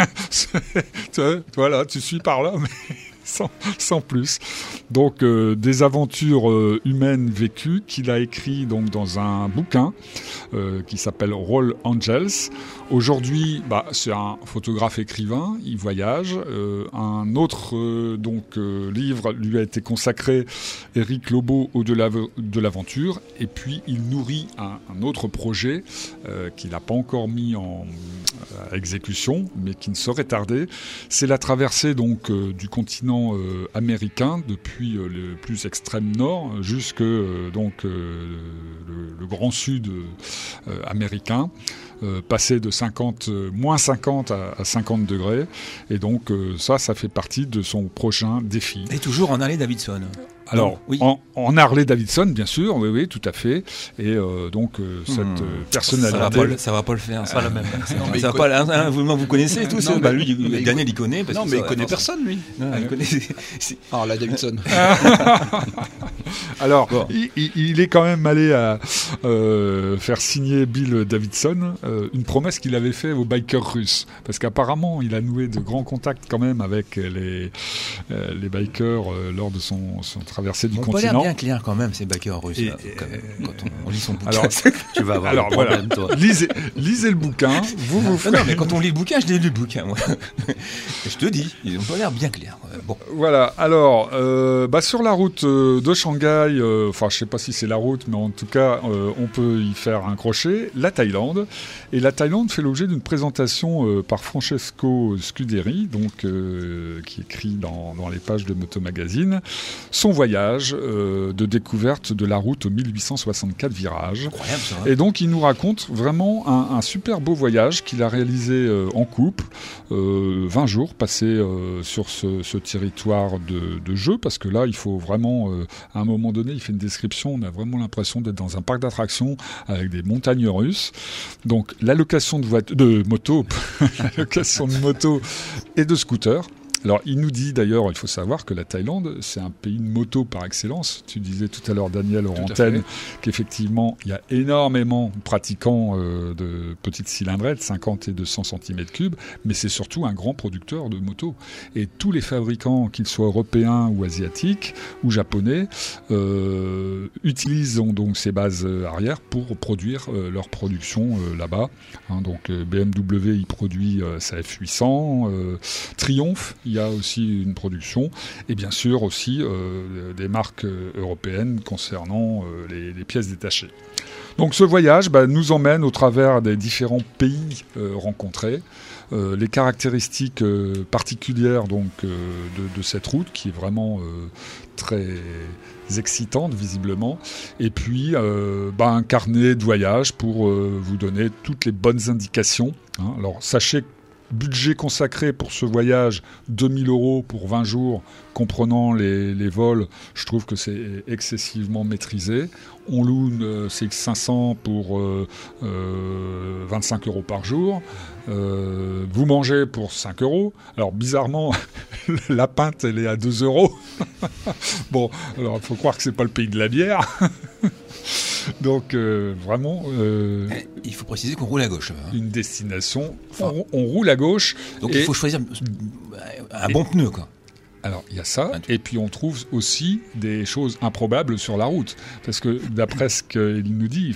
voilà, tu suis par là, mais... Sans plus. Donc des aventures humaines vécues qu'il a écrit donc dans un bouquin qui s'appelle Roll Angels. Aujourd'hui, c'est un photographe écrivain, il voyage. Un autre livre lui a été consacré, Éric Lobo, Au-delà de l'aventure. Et puis il nourrit un autre projet qu'il n'a pas encore mis à exécution, mais qui ne saurait tarder. C'est la traversée donc du continent américain depuis le plus extrême nord jusque le grand sud américain, passer de moins 50 à 50 degrés. Et donc ça fait partie de son prochain défi. Et toujours en Harley-Davidson. Alors, oui. en Harley-Davidson, bien sûr, oui, tout à fait. Et cette personnalité... Ça va pas le faire. Pas la même. Ça va pas, vous connaissez tous. Lui, Daniel, il connaît. Parce non, que mais ça, il connaît personne, lui. Non, il connaît. Ah, la Davidson. Alors, il est quand même allé à faire signer Bill Davidson une promesse qu'il avait faite aux bikers russes. Parce qu'apparemment, il a noué de grands contacts quand même avec les bikers lors de son traversée du continent. On peut l'air bien clair quand même, ces bikers russes. Quand on lit son bouquin. Alors, tu vas avoir un problème, toi. Lisez le bouquin. Vous ferez... Non, mais quand on lit le bouquin, je l'ai lu le bouquin, moi. Je te dis, ils ont pas l'air bien clairs. Bon. Voilà, alors, sur la route de Shanghai, je sais pas si c'est la route, mais en tout cas, on peut y faire un crochet, la Thaïlande. Et la Thaïlande fait l'objet d'une présentation par Francesco Scuderi, donc, qui écrit dans les pages de Moto Magazine, son voyage de découverte de la route aux 1864 virages. Incroyable, ça, hein. Et donc, il nous raconte vraiment un super beau voyage qu'il a réalisé en couple, 20 jours passés sur ce territoire de jeu, parce que là, il faut vraiment, à un moment donné, il fait une description, on a vraiment l'impression d'être dans un parc d'attractions avec des montagnes russes. Donc, l'allocation de moto, l'allocation de moto et de scooter. Alors, il nous dit d'ailleurs, il faut savoir que la Thaïlande, c'est un pays de moto par excellence. Tu disais tout à l'heure, Daniel, hors antenne, qu'effectivement, il y a énormément de pratiquants de petites cylindrettes, 50 et 200 cm3, mais c'est surtout un grand producteur de motos. Et tous les fabricants, qu'ils soient européens ou asiatiques ou japonais, utilisent donc ces bases arrière pour produire leur production là-bas. Hein, donc, BMW, il produit sa F800, Triumph, il y a aussi une production, et bien sûr aussi des marques européennes concernant les pièces détachées. Donc ce voyage nous emmène au travers des différents pays rencontrés, les caractéristiques particulières donc, de cette route qui est vraiment très excitante visiblement, et puis un carnet de voyage pour vous donner toutes les bonnes indications. Hein. Alors sachez que budget consacré pour ce voyage, 2000 € pour 20 jours, comprenant les vols, je trouve que c'est excessivement maîtrisé. On loue une CX500 pour 25 € par jour. Vous mangez pour 5 €. Alors bizarrement, la pinte, elle est à 2 €. Bon, alors il faut croire que c'est pas le pays de la bière. Donc vraiment... il faut préciser qu'on roule à gauche. Hein. Une destination, on roule à gauche. Donc il faut choisir un bon pneu, quoi. Alors, il y a ça, et puis on trouve aussi des choses improbables sur la route. Parce que, d'après ce qu'il nous dit,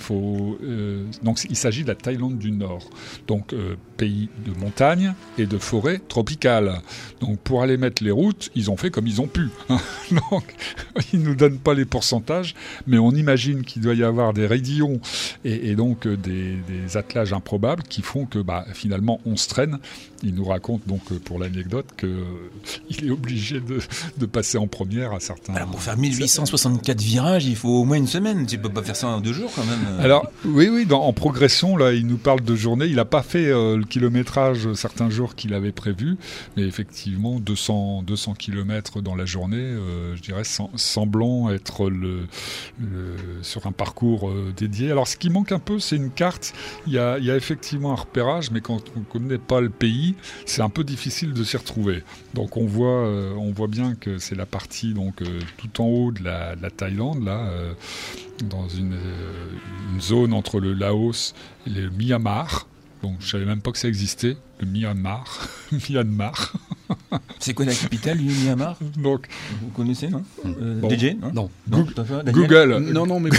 il s'agit de la Thaïlande du Nord. Donc, pays de montagne et de forêt tropicale. Donc, pour aller mettre les routes, ils ont fait comme ils ont pu. Donc, ils ne nous donnent pas les pourcentages, mais on imagine qu'il doit y avoir des raidillons et donc des attelages improbables qui font que, finalement, on se traîne. Il nous raconte, donc, pour l'anecdote, qu'il est obligé de passer en première à certains... Alors pour faire 1864 virages, il faut au moins une semaine. Tu peux pas faire ça en 2 jours quand même. Alors oui, en progression, là, il nous parle de journée. Il n'a pas fait le kilométrage certains jours qu'il avait prévu, mais effectivement 200 kilomètres dans la journée, je dirais, semblant être sur un parcours dédié. Alors ce qui manque un peu, c'est une carte. Il y a effectivement un repérage, mais quand on ne connaît pas le pays, c'est un peu difficile de s'y retrouver. Donc on voit bien que c'est la partie donc tout en haut de la Thaïlande, là, dans une zone entre le Laos et le Myanmar. Donc je savais même pas que ça existait, le Myanmar. Myanmar. C'est quoi la capitale du Myanmar? Donc, vous connaissez, non? DJ, non? Google. Non, mais...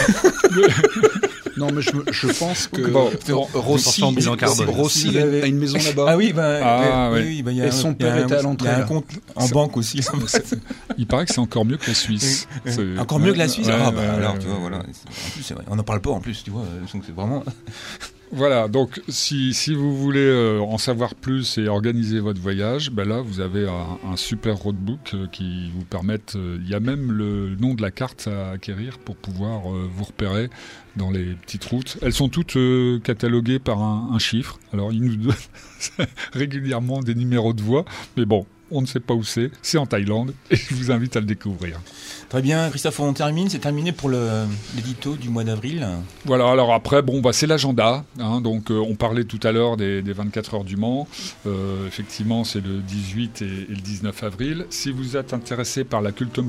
Non, mais je pense que Rossi a une maison là-bas. Ah oui, et son père était à l'entrée. Il y a un compte en banque aussi. Il paraît que c'est encore mieux que la Suisse. Encore mieux que la Suisse. Alors, tu vois, voilà. En plus, c'est vrai. On n'en parle pas en plus, tu vois. Donc c'est vraiment. Voilà, donc si vous voulez en savoir plus et organiser votre voyage, là vous avez un super roadbook qui vous permet, il y a même le nom de la carte à acquérir pour pouvoir vous repérer dans les petites routes. Elles sont toutes cataloguées par un chiffre, alors ils nous donnent régulièrement des numéros de voie, mais bon, on ne sait pas où c'est en Thaïlande et je vous invite à le découvrir. Très bien, Christophe, c'est terminé pour l'édito du mois d'avril. Voilà, alors après, c'est l'agenda, donc on parlait tout à l'heure des 24 heures du Mans, effectivement c'est le 18 et le 19 avril. Si vous êtes intéressé par la culture,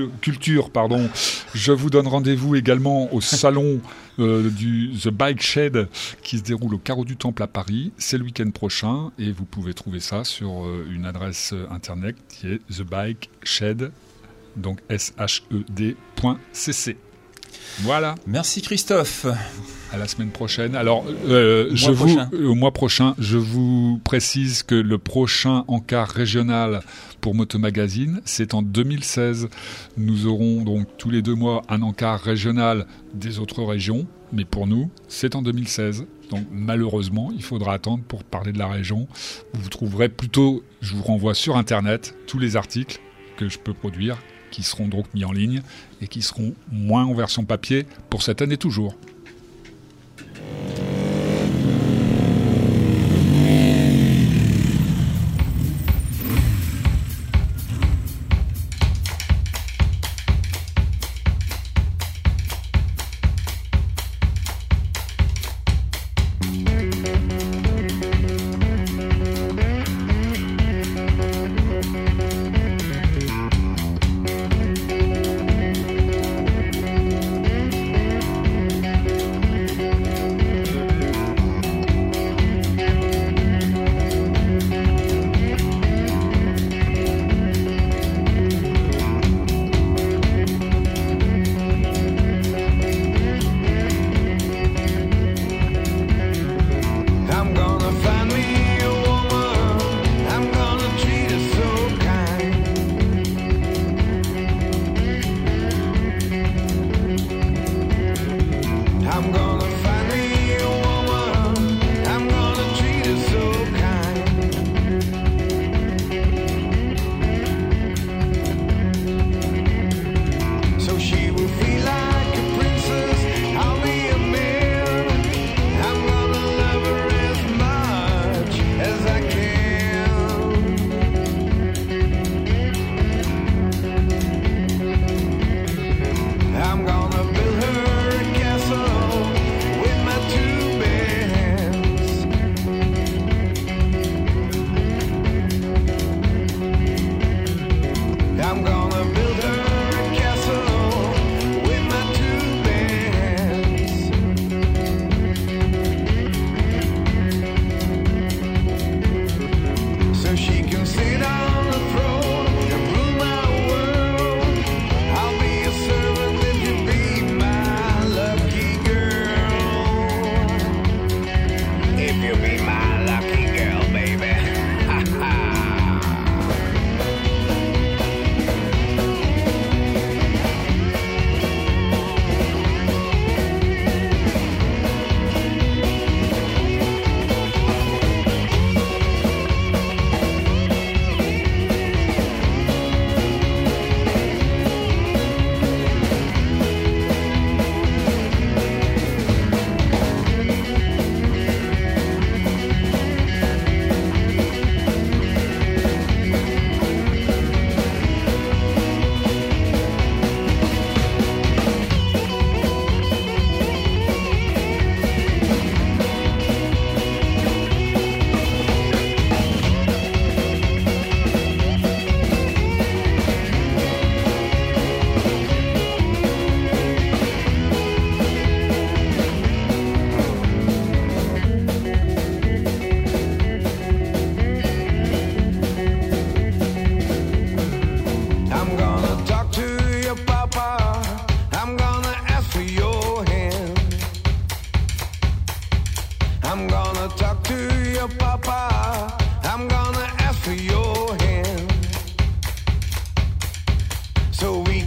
je vous donne rendez-vous également au salon du The Bike Shed qui se déroule au Carreau du Temple à Paris, c'est le week-end prochain et vous pouvez trouver ça sur une adresse internet qui est The Bike Shed, donc shed.cc. Voilà. Merci Christophe. À la semaine prochaine. Alors, au mois prochain, je vous précise que le prochain encart régional pour Motomagazine, c'est en 2016. Nous aurons donc tous les 2 mois un encart régional des autres régions, mais pour nous, c'est en 2016. Donc malheureusement, il faudra attendre pour parler de la région. Vous trouverez plutôt, je vous renvoie sur Internet, tous les articles que je peux produire, qui seront donc mis en ligne et qui seront moins en version papier pour cette année toujours.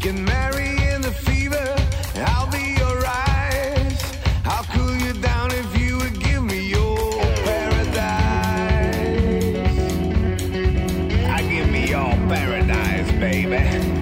can marry in the fever, I'll be your rise. I'll cool you down if you would give me your paradise. I give me your paradise, baby.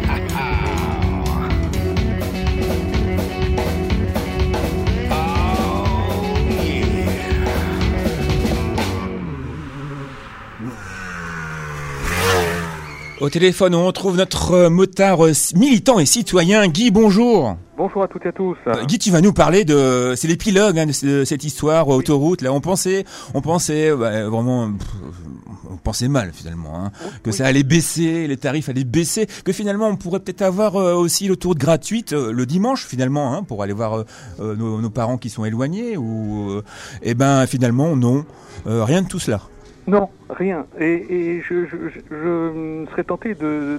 Au téléphone, on retrouve notre motard militant et citoyen, Guy, bonjour. Bonjour à toutes et à tous. Guy, tu vas nous parler c'est l'épilogue de cette histoire autoroute. Là, on pensait vraiment, on pensait mal finalement, que ça allait baisser, les tarifs allaient baisser, que finalement on pourrait peut-être avoir aussi l'autoroute gratuite le dimanche finalement, pour aller voir nos parents qui sont éloignés ou, finalement non, rien de tout cela. Non, rien. Et je serais tenté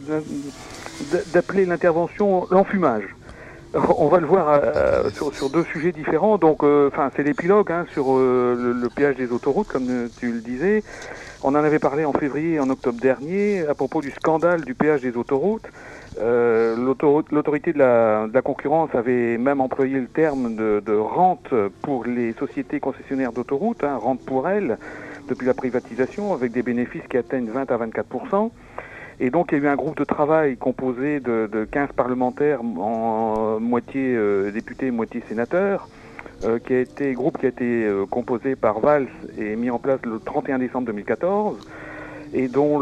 d'appeler l'intervention l'enfumage. On va le voir sur deux sujets différents. Donc, c'est l'épilogue sur le péage des autoroutes, comme tu le disais. On en avait parlé en février et en octobre dernier à propos du scandale du péage des autoroutes. L'autorité de la concurrence avait même employé le terme de rente pour les sociétés concessionnaires d'autoroutes, rente pour elles, depuis la privatisation, avec des bénéfices qui atteignent 20 à 24%. Et donc il y a eu un groupe de travail composé de 15 parlementaires, en moitié députés, moitié sénateurs, qui a été composé par Valls et mis en place le 31 décembre 2014, et dont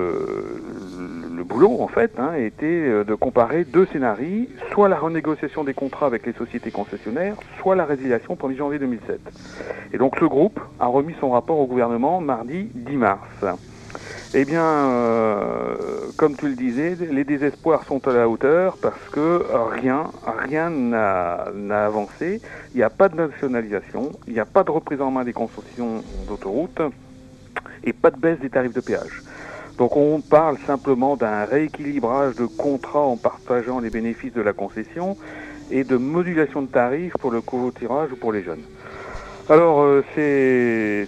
le boulot, en fait, était de comparer deux scénarios, soit la renégociation des contrats avec les sociétés concessionnaires, soit la résiliation au 1er janvier 2007. Et donc ce groupe a remis son rapport au gouvernement mardi 10 mars. Eh bien, comme tu le disais, les désespoirs sont à la hauteur parce que rien n'a avancé. Il n'y a pas de nationalisation, il n'y a pas de reprise en main des concessions d'autoroutes et pas de baisse des tarifs de péage. Donc on parle simplement d'un rééquilibrage de contrats en partageant les bénéfices de la concession et de modulation de tarifs pour le covoiturage ou pour les jeunes. Alors c'est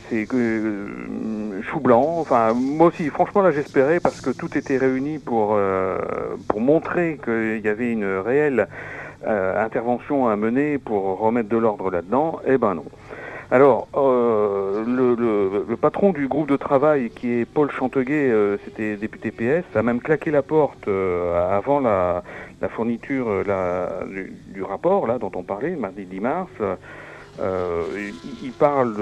chou blanc. Enfin moi aussi franchement là j'espérais parce que tout était réuni pour montrer qu'il y avait une réelle intervention à mener pour remettre de l'ordre là-dedans. Eh ben non. Alors, le patron du groupe de travail, qui est Paul Chanteguet, c'était député PS, a même claqué la porte avant la fourniture du rapport là dont on parlait, mardi 10 mars. Il parle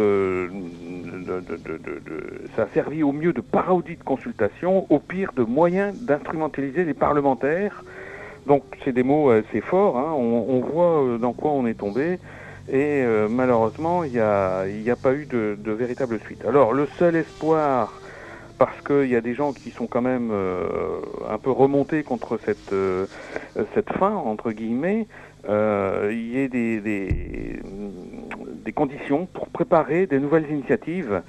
ça a servi au mieux de parodie de consultation, au pire de moyen d'instrumentaliser les parlementaires. Donc, c'est des mots assez forts, on voit dans quoi on est tombé. Et malheureusement, il n'y a pas eu de véritable suite. Alors, le seul espoir, parce qu'il y a des gens qui sont quand même un peu remontés contre cette fin, entre guillemets, il y ait des conditions pour préparer des nouvelles initiatives.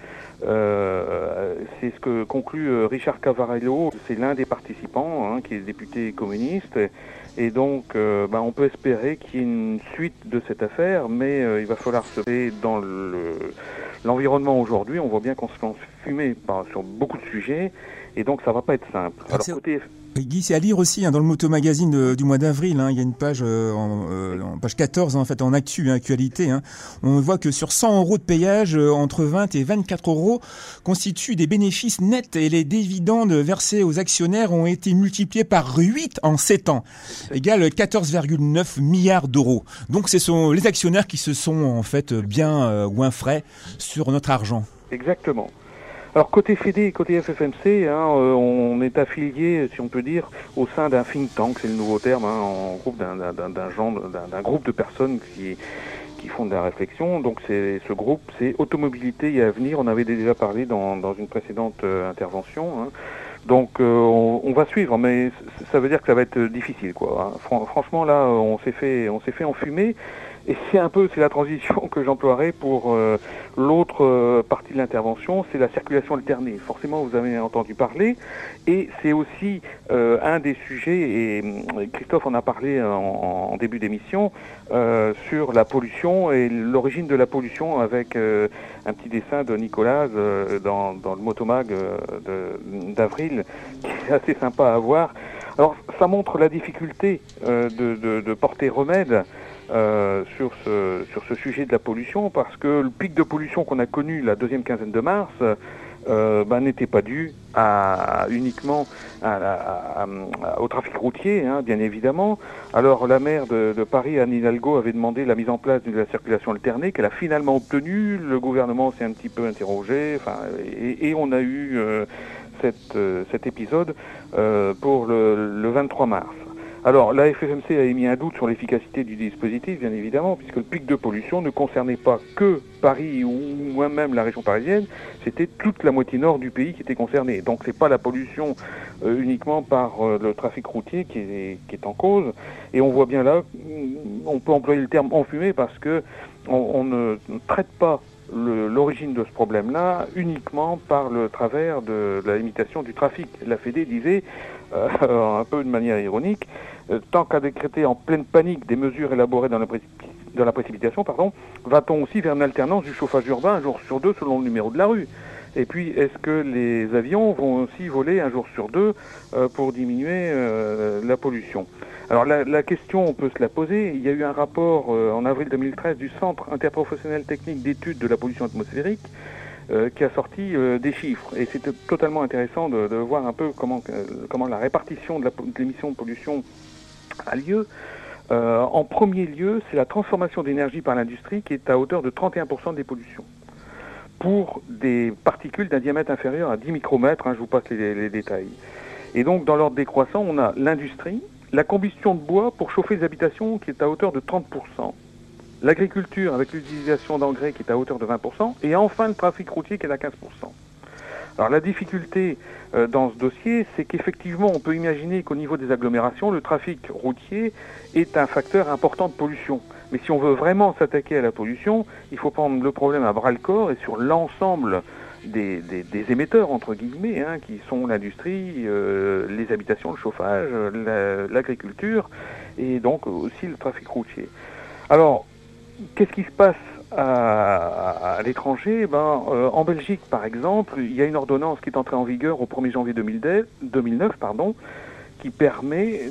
C'est ce que conclut Richard Cavarello, c'est l'un des participants, qui est député communiste. Et donc, on peut espérer qu'il y ait une suite de cette affaire, mais il va falloir se faire dans l'environnement aujourd'hui. On voit bien qu'on se fait enfumer sur beaucoup de sujets, et donc ça va pas être simple. Alors, côté Guy, c'est à lire aussi dans le Moto-Magazine du mois d'avril. Il y a une page en page 14 en fait en actualité. On voit que sur 100 euros de péage, entre 20 et 24 euros constituent des bénéfices nets et les dividendes versés aux actionnaires ont été multipliés par 8 en 7 ans, égale 14,9 milliards d'euros. Donc ce sont les actionnaires qui se sont en fait bien goinfrés sur notre argent. Exactement. Alors côté FEDE et côté FFMC, on est affilié, si on peut dire, au sein d'un think tank, c'est le nouveau terme, en groupe d'un groupe de personnes qui font de la réflexion. Donc ce groupe, c'est Automobilité et Avenir. On avait déjà parlé dans une précédente intervention. Donc on va suivre, mais ça veut dire que ça va être difficile, quoi. Franchement là, on s'est fait enfumer. Et c'est la transition que j'emploierai pour l'autre partie de l'intervention, c'est la circulation alternée. Forcément, vous avez entendu parler, et c'est aussi un des sujets, et Christophe en a parlé en début d'émission, sur la pollution et l'origine de la pollution avec un petit dessin de Nicolas dans le Motomag d'avril, qui est assez sympa à voir. Alors, ça montre la difficulté de porter remède sur ce sujet de la pollution, parce que le pic de pollution qu'on a connu la deuxième quinzaine de mars n'était pas dû uniquement au trafic routier, bien évidemment. Alors la maire de Paris, Anne Hidalgo, avait demandé la mise en place de la circulation alternée, qu'elle a finalement obtenue. Le gouvernement s'est un petit peu interrogé, et on a eu cet épisode pour le 23 mars. Alors, la FFMC a émis un doute sur l'efficacité du dispositif, bien évidemment, puisque le pic de pollution ne concernait pas que Paris ou même la région parisienne, c'était toute la moitié nord du pays qui était concernée. Donc, c'est pas la pollution uniquement par le trafic routier qui est en cause. Et on voit bien là, on peut employer le terme enfumé parce que on ne traite pas l'origine de ce problème-là uniquement par le travers de la limitation du trafic. La Fédé disait, un peu de manière ironique, tant qu'à décréter en pleine panique des mesures élaborées dans la précipitation, va-t-on aussi vers une alternance du chauffage urbain un jour sur deux selon le numéro de la rue? Et puis, est-ce que les avions vont aussi voler un jour sur deux pour diminuer la pollution? Alors la question, on peut se la poser. Il y a eu un rapport en avril 2013 du Centre interprofessionnel technique d'études de la pollution atmosphérique qui a sorti des chiffres. Et c'était totalement intéressant de voir un peu comment la répartition de l'émission de pollution a lieu. En premier lieu, c'est la transformation d'énergie par l'industrie qui est à hauteur de 31% des pollutions, pour des particules d'un diamètre inférieur à 10 micromètres, je vous passe les détails. Et donc, dans l'ordre décroissant, on a l'industrie, la combustion de bois pour chauffer les habitations qui est à hauteur de 30%, l'agriculture avec l'utilisation d'engrais qui est à hauteur de 20%, et enfin le trafic routier qui est à 15%. Alors la difficulté dans ce dossier, c'est qu'effectivement, on peut imaginer qu'au niveau des agglomérations, le trafic routier est un facteur important de pollution. Mais si on veut vraiment s'attaquer à la pollution, il faut prendre le problème à bras-le-corps et sur l'ensemble des émetteurs, entre guillemets, qui sont l'industrie, les habitations, le chauffage, l'agriculture et donc aussi le trafic routier. Alors, qu'est-ce qui se passe à l'étranger? En Belgique, par exemple, il y a une ordonnance qui est entrée en vigueur au 1er janvier 2009, qui permet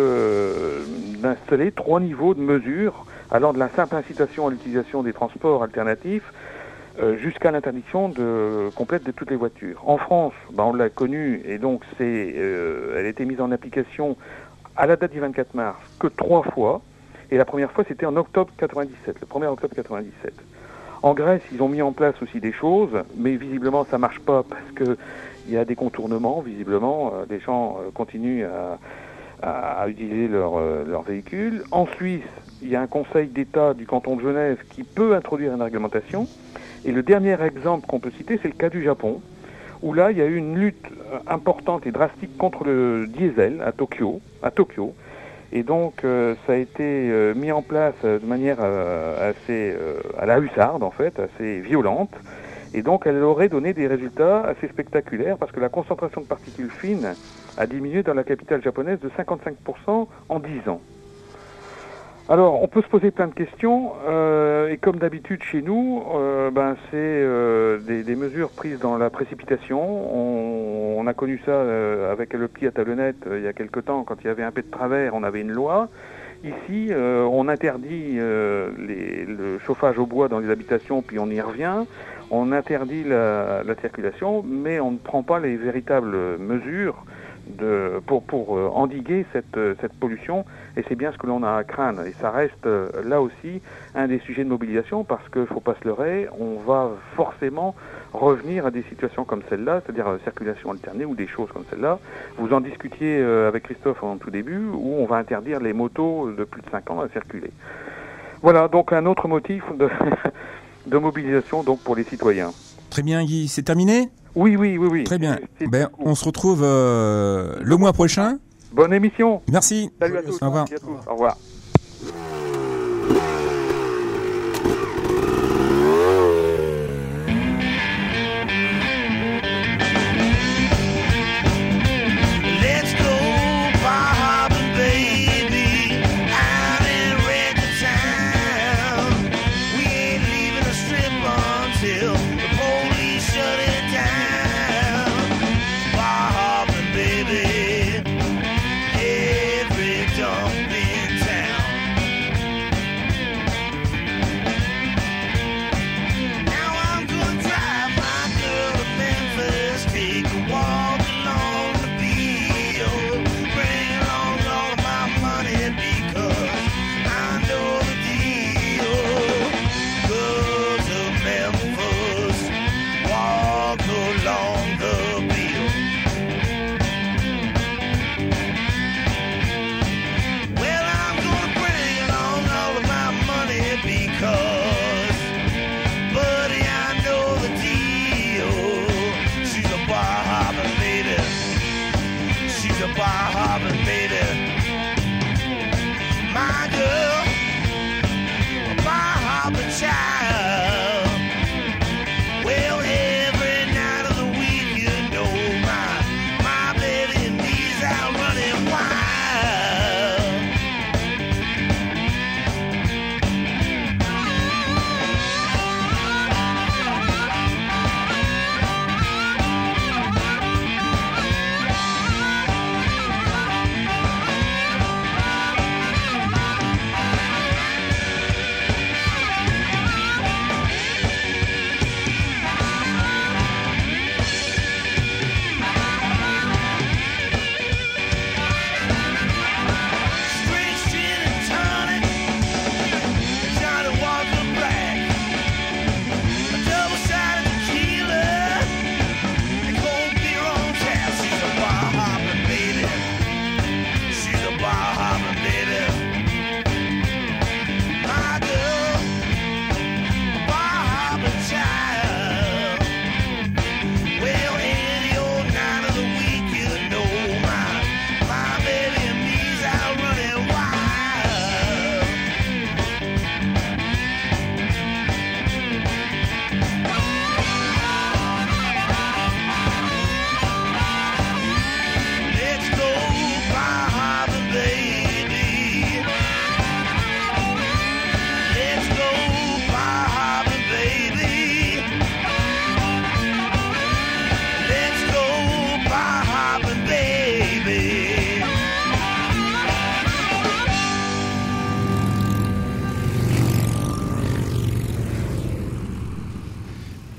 d'installer 3 niveaux de mesures, allant de la simple incitation à l'utilisation des transports alternatifs jusqu'à l'interdiction complète de toutes les voitures. En France, on l'a connu, et donc elle a été mise en application à la date du 24 mars que 3 fois, et la première fois c'était en octobre 97, le 1er octobre 97. En Grèce, ils ont mis en place aussi des choses, mais visiblement ça marche pas parce que il y a des contournements, visiblement, les gens continuent à utiliser leur véhicule. En Suisse, il y a un conseil d'État du canton de Genève qui peut introduire une réglementation. Et le dernier exemple qu'on peut citer, c'est le cas du Japon, où là, il y a eu une lutte importante et drastique contre le diesel à Tokyo. Et donc, ça a été mis en place de manière assez à la hussarde, en fait, assez violente. Et donc, elle aurait donné des résultats assez spectaculaires parce que la concentration de particules fines a diminué dans la capitale japonaise de 55% en 10 ans. Alors, on peut se poser plein de questions, et comme d'habitude chez nous, c'est des mesures prises dans la précipitation. On a connu ça avec le pli à talonnette il y a quelque temps, quand il y avait un peu de travers, on avait une loi. Ici, on interdit le chauffage au bois dans les habitations, puis on y revient. On interdit la circulation, mais on ne prend pas les véritables mesures pour endiguer cette pollution, et c'est bien ce que l'on a à craindre. Et ça reste là aussi un des sujets de mobilisation, parce qu'il ne faut pas se leurrer, on va forcément revenir à des situations comme celle-là, c'est-à-dire circulation alternée ou des choses comme celle-là. Vous en discutiez avec Christophe en tout début, où on va interdire les motos de plus de 5 ans à circuler. Voilà, donc un autre motif de mobilisation donc pour les citoyens. Très bien Guy, c'est terminé ? Oui. Très bien. On se retrouve le mois prochain. Bonne émission. Merci. Salut à tous. Au revoir. Au revoir. Yeah.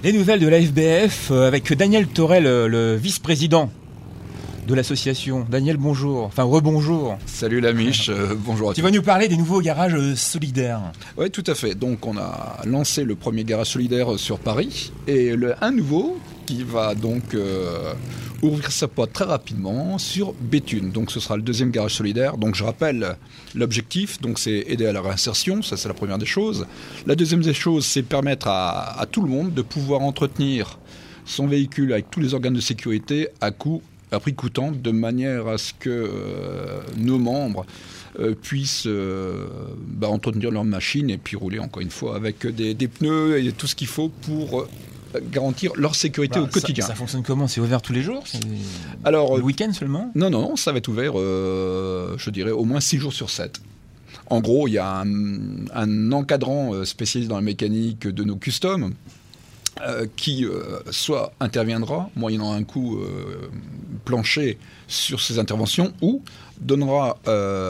Les nouvelles de la FBF avec Daniel Torel, le vice-président de l'association. Daniel, bonjour. Enfin, rebonjour. Salut la Miche, bonjour à tous. Tu vas nous parler des nouveaux garages solidaires. Oui, tout à fait. Donc, on a lancé le premier garage solidaire sur Paris et un nouveau qui va donc ouvrir sa porte très rapidement sur Béthune. Donc, ce sera le deuxième garage solidaire. Donc, je rappelle l'objectif. Donc, c'est aider à la réinsertion. Ça, c'est la première des choses. La deuxième des choses, c'est permettre à tout le monde de pouvoir entretenir son véhicule avec tous les organes de sécurité à prix coûtant, de manière à ce que nos membres puissent entretenir leur machine et puis rouler encore une fois avec des pneus et tout ce qu'il faut pour garantir leur sécurité au quotidien. Ça fonctionne comment ? C'est ouvert tous les jours ? Alors, le week-end seulement ? Non, ça va être ouvert, je dirais, au moins 6 jours sur 7. En gros, il y a un encadrant spécialisé dans la mécanique de nos customs qui soit interviendra moyennant un coût plancher sur ces interventions ou donnera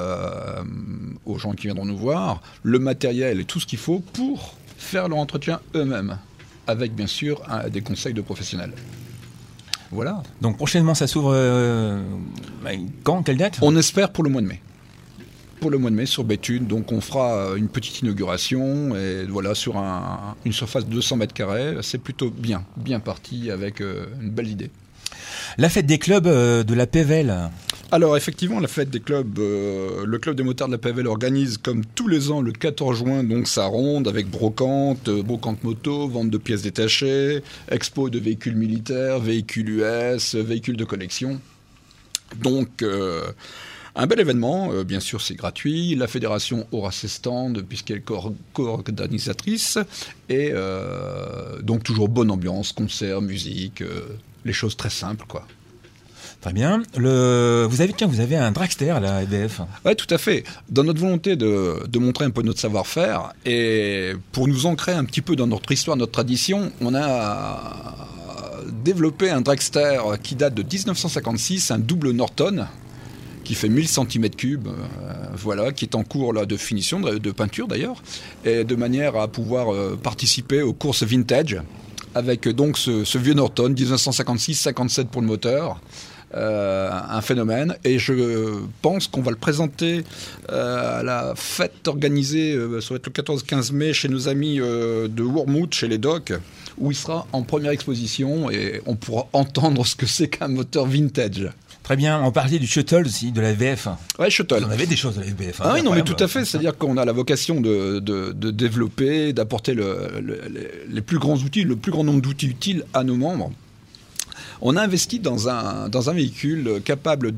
aux gens qui viendront nous voir le matériel et tout ce qu'il faut pour faire leur entretien eux-mêmes, avec bien sûr des conseils de professionnels. Voilà. Donc prochainement ça s'ouvre quand ? Quelle date ? On espère pour le mois de mai. Pour le mois de mai sur Béthune, donc on fera une petite inauguration et voilà sur une surface de 200 mètres carrés, c'est plutôt bien parti avec une belle idée. La fête des clubs de la Pévèle. Alors effectivement, la fête des clubs, le club des motards de la Pévèle organise comme tous les ans le 14 juin donc sa ronde avec brocante moto, vente de pièces détachées, expo de véhicules militaires, véhicules US, véhicules de collection. Donc un bel événement, bien sûr c'est gratuit, la fédération aura ses stands puisqu'elle est co-organisatrice et donc toujours bonne ambiance, concert, musique, les choses très simples quoi. Très bien. Vous avez un dragster à la FBF. Oui, tout à fait. Dans notre volonté de montrer un peu notre savoir-faire et pour nous ancrer un petit peu dans notre histoire, notre tradition, on a développé un dragster qui date de 1956, un double Norton, qui fait 1000 cm3, voilà, qui est en cours là, de finition, de peinture d'ailleurs, et de manière à pouvoir participer aux courses vintage, avec donc ce vieux Norton, 1956-57 pour le moteur, un phénomène, et je pense qu'on va le présenter à la fête organisée, ça va être le 14-15 mai, chez nos amis de Wormwood, chez les Docs, où il sera en première exposition, et on pourra entendre ce que c'est qu'un moteur vintage. Très bien, on parlait du shuttle aussi, de la FBF. Ouais, shuttle. On avait des choses de la FBF. Ah oui, non, mais tout à fait. C'est-à-dire qu'on a la vocation de développer, d'apporter les plus grands outils, le plus grand nombre d'outils utiles à nos membres. On a investi dans un véhicule capable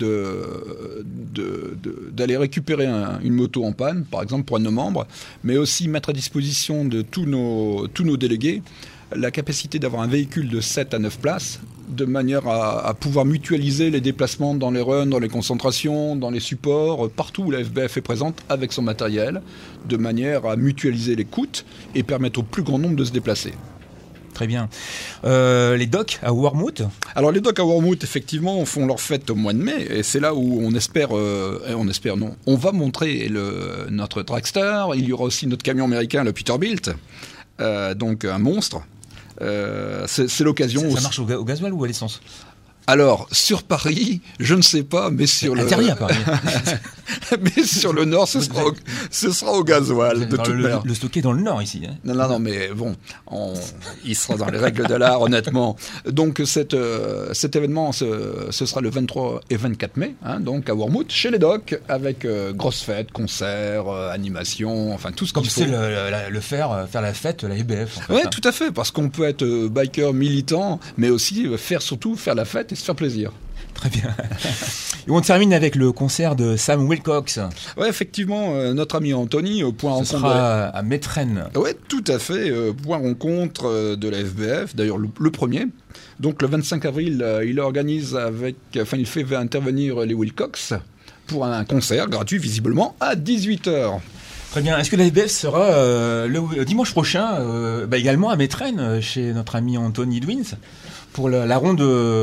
d'aller récupérer une moto en panne, par exemple pour un de nos membres, mais aussi mettre à disposition de tous nos délégués la capacité d'avoir un véhicule de 7 à 9 places, de manière à pouvoir mutualiser les déplacements dans les runs, dans les concentrations, dans les supports, partout où la FBF est présente avec son matériel, de manière à mutualiser les coûts et permettre au plus grand nombre de se déplacer. Très bien. Les docks à Wormwood ? Alors les docks à Wormwood, effectivement, font leur fête au mois de mai, et c'est là où on va montrer notre dragster. Il y aura aussi notre camion américain, le Peterbilt, donc un monstre. C'est l'occasion. Ça marche au gasoil ou à l'essence ? Alors, sur Paris, je ne sais pas, mais sur interdit à Paris. Mais sur le nord, ce sera au gasoil, de toute manière. Le stocker dans le nord, ici. Hein. Non, mais bon, il sera dans les règles de l'art, honnêtement. Donc, cet événement, ce sera le 23 et 24 mai, hein, donc à Wormwood, chez les Docs, avec grosse fête, concert, animation, enfin tout ce qu'il faut. Comme c'est faire la fête, la FBF. En fait, oui, tout à fait, parce qu'on peut être biker militant, mais aussi surtout faire la fête et se faire plaisir. Très bien. Et on termine avec le concert de Sam Wilcox. Oui, effectivement, notre ami Anthony, point rencontre. Sera à Métrennes. Oui, tout à fait. Point rencontre de la FBF, d'ailleurs le premier. Donc le 25 avril, il fait intervenir les Wilcox pour un concert gratuit, visiblement, à 18h. Très bien. Est-ce que la FBF sera le dimanche prochain également à Métrennes, chez notre ami Anthony Dwins, pour la ronde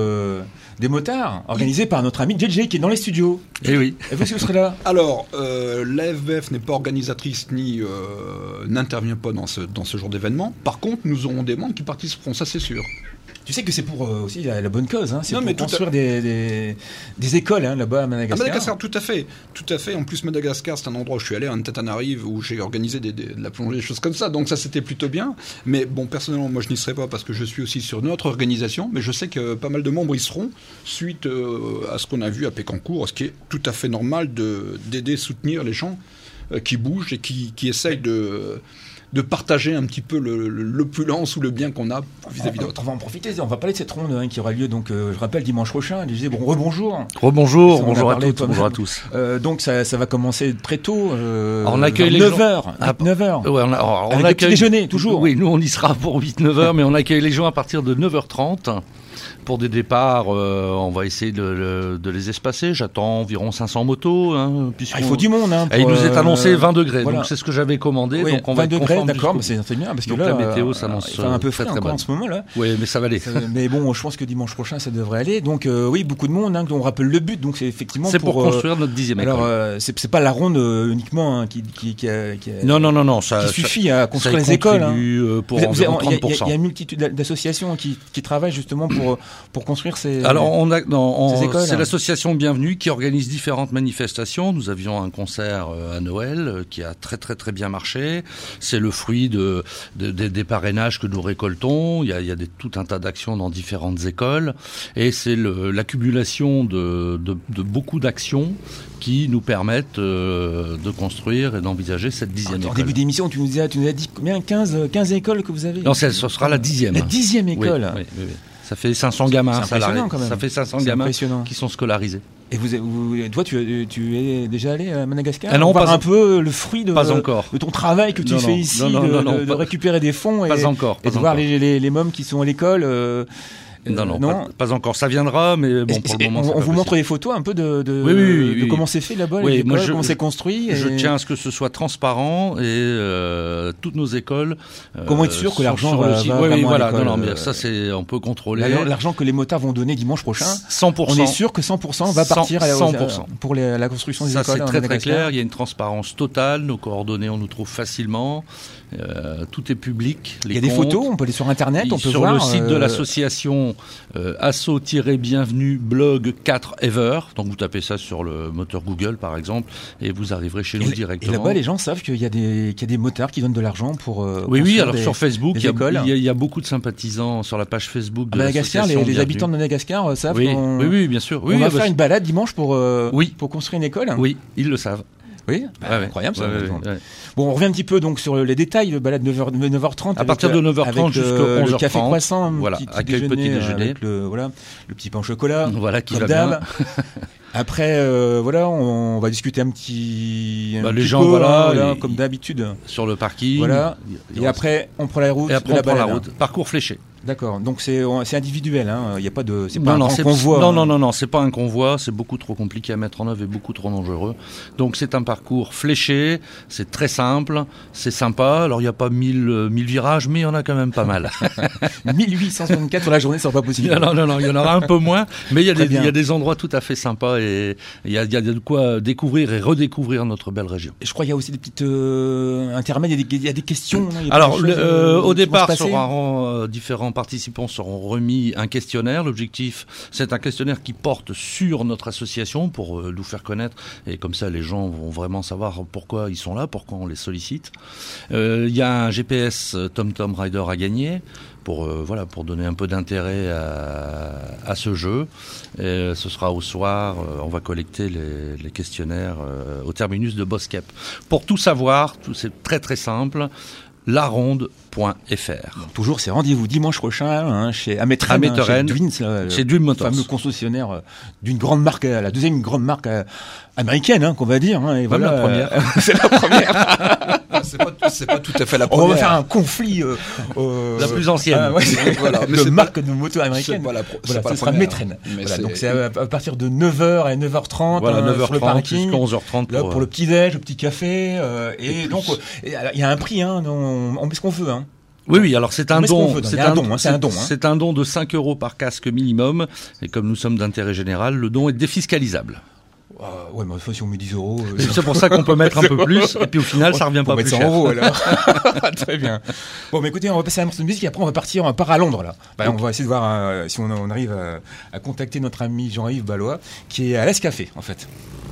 des motards, organisée par notre ami JJ qui est dans les studios. Eh oui. Et vous serez là? Alors, l'AFBF n'est pas organisatrice ni n'intervient pas dans ce genre d'événement. Par contre, nous aurons des membres qui participeront, ça c'est sûr. Tu sais que c'est pour aussi la bonne cause, hein. C'est Non, pour mais construire des écoles là-bas à Madagascar. À Madagascar, tout à fait. En plus, Madagascar, c'est un endroit où je suis allé, Antananarive, où j'ai organisé de la plongée, des choses comme ça. Donc ça, c'était plutôt bien. Mais bon, personnellement, moi, je n'y serai pas parce que je suis aussi sur notre organisation. Mais je sais que pas mal de membres y seront suite à ce qu'on a vu à Pécancourt, ce qui est tout à fait normal d'aider, soutenir les gens qui bougent et qui essayent de partager un petit peu l'opulence ou le bien qu'on a vis-à-vis d'autres. On va en profiter, on va parler de cette ronde qui aura lieu, donc, je rappelle, dimanche prochain. Je disais, rebonjour. Rebonjour, On bonjour a à parlé toutes, bonjour à tous. Donc ça va commencer très tôt, On accueille les 9h. gens. 9h. Ouais, on Avec le petit déjeuner, toujours. Oui, nous on y sera pour 8-9h, mais on accueille les gens à partir de 9h30. Pour des départs, on va essayer de les espacer. J'attends environ 500 motos. Hein, il faut du monde. Hein, et il nous est annoncé 20 degrés, voilà. donc c'est ce que j'avais commandé. Oui, donc on 20 va être degrés, conforme d'accord, mais jusqu'au c'est bien, parce que donc là, la météo s'annonce il fait un peu frais très, très encore bonne. en ce moment là. Oui, mais ça va aller. Mais bon, je pense que dimanche prochain, ça devrait aller. Donc oui, beaucoup de monde. Hein, on rappelle le but. Donc c'est effectivement pour construire notre 10e école. Alors c'est pas la ronde uniquement hein, qui non, ça suffit à construire ça les écoles. Hein. Pour environ 30%. Il y a une multitude d'associations qui travaillent justement pour construire ces. Alors c'est hein. l'association Bienvenue qui organise différentes manifestations. Nous avions un concert à Noël qui a très très très bien marché. C'est le fruit des parrainages que nous récoltons. Il y a tout un tas d'actions dans différentes écoles et c'est l'accumulation de beaucoup d'actions qui nous permettent de construire et d'envisager cette 10e école. En début d'émission, tu nous as dit combien 15 écoles que vous avez? Non, ce sera la 10e. La 10e école. Oui. Ça fait 500 gamins, quand même. Ça fait 500 gamins qui sont scolarisés. Et toi, tu es déjà allé à Madagascar? Ah non, pas un peu le fruit de ton travail que tu fais ici, de récupérer des fonds et de voir les mômes qui sont à l'école. Non, pas encore. Ça viendra, mais bon, pour le moment, on vous montre des photos un peu de comment c'est fait là-bas, les écoles, comment c'est construit. Je tiens à ce que ce soit transparent et toutes nos écoles. Comment être sûr que l'argent va vraiment à l'école. Non, mais ça, on peut contrôler. L'argent que les motards vont donner dimanche prochain, 100%. On est sûr que 100% va partir 100%. Pour la construction des écoles. Ça, c'est très très clair. Il y a une transparence totale. Nos coordonnées, on nous trouve facilement. Tout est public. Il y a des photos, on peut aller sur Internet, on peut sur voir. Le site de l'association asso-bienvenue blog 4ever. Donc vous tapez ça sur le moteur Google par exemple et vous arriverez chez nous directement. Et là-bas, les gens savent qu'il y a des motards qui donnent de l'argent pour. Oui. Alors sur Facebook, il y a beaucoup de sympathisants sur la page Facebook de Madagascar. Les habitants de Madagascar savent. Oui, bien sûr. On va faire une balade dimanche pour construire une école. Oui, ils le savent. Oui, incroyable ça. Bon, on revient un petit peu donc sur les détails de balade 9h30. À partir de 9h30 jusqu'à 11h30. Le café croissant, petit déjeuner. Avec le petit pain au chocolat. Voilà, qui va d'hab. bien. Après, on va discuter un petit les gens, peu, comme d'habitude. Sur le parking. Voilà. Et après, on prend la route. Et après, on prend la route. Parcours fléché. D'accord. Donc c'est individuel, hein. Il y a pas de, c'est pas un convoi. Non, c'est pas un convoi. C'est beaucoup trop compliqué à mettre en œuvre et beaucoup trop dangereux. Donc c'est un parcours fléché. C'est très simple. C'est sympa. Alors il y a pas 1000 virages, mais il y en a quand même pas mal. 1864 sur la journée, c'est pas possible. Non, il y en aura un peu moins. Mais il y a des endroits tout à fait sympas et il y a de quoi découvrir et redécouvrir notre belle région. Et je crois qu'il y a aussi des petites intermèdes. Il y a des questions. Alors au départ, différents participants seront remis un questionnaire. L'objectif, c'est un questionnaire qui porte sur notre association pour nous faire connaître et comme ça les gens vont vraiment savoir pourquoi ils sont là, pourquoi on les sollicite. Il y a un GPS TomTom Rider à gagner pour donner un peu d'intérêt à ce jeu. Et ce sera au soir, on va collecter les questionnaires au terminus de Boskep. Pour tout savoir, c'est très très simple. laronde.fr. Toujours ces rendez-vous dimanche prochain chez Ametren, chez Dwin Motors, le fameux concessionnaire d'une grande marque, la deuxième grande marque américaine, qu'on va dire. Et voilà, la première. C'est la première. c'est pas tout à fait la première. On va faire un conflit. La plus ancienne. De marque de moto américaine. Ce sera Ametren. Donc c'est à partir de 9h à 9h30 9h30 sur le parking. Jusqu'à 11h30 pour le petit déj, le petit café. Et donc il y a un prix, on met ce qu'on veut. Oui, alors c'est un Mais est-ce qu'on don. veut, il y a un don, hein, c'est un don, hein. C'est un don de 5 € par casque minimum. Et comme nous sommes d'intérêt général, le don est défiscalisable. Ouais, mais enfin, si on met 10 €. C'est pour ça qu'on peut mettre un peu plus. Et puis au final, ça revient pas plus cher. 100 € alors. Très bien. Bon, mais écoutez, on va passer à un morceau de musique et après on part à Londres là. On va essayer de voir si on arrive à contacter notre ami Jean-Yves Ballois qui est à l'Escafé en fait.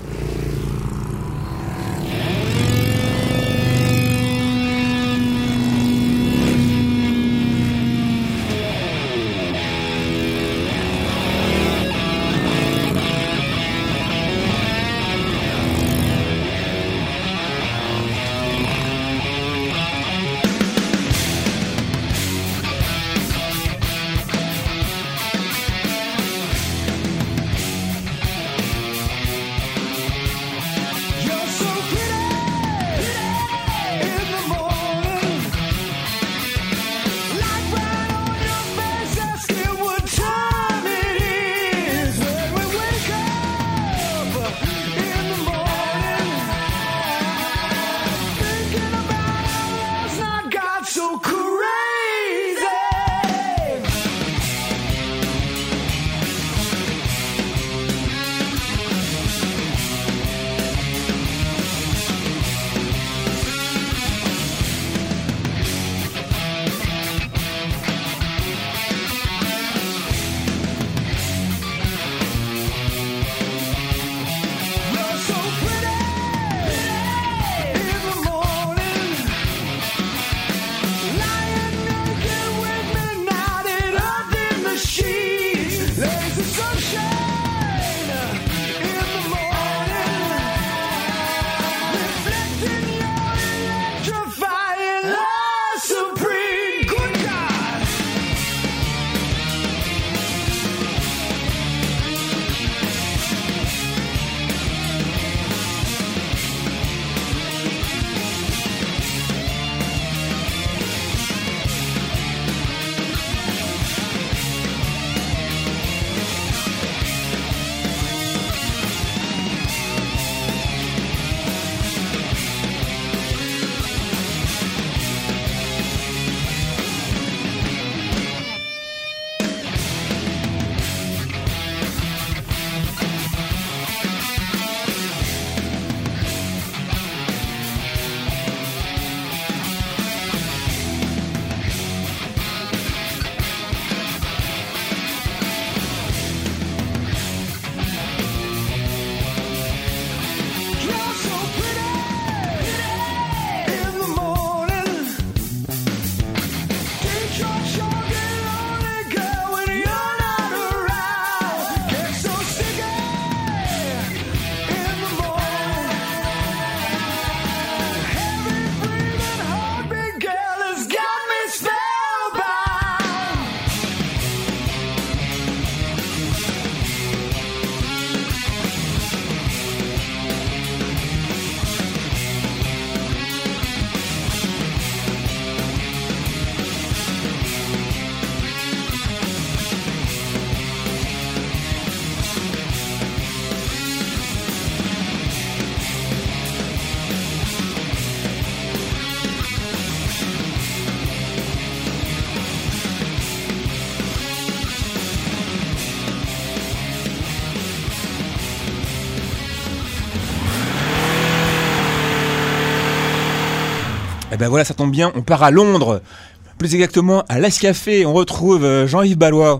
Eh ben voilà, ça tombe bien, on part à Londres, plus exactement à l'Escafé. On retrouve Jean-Yves Ballois.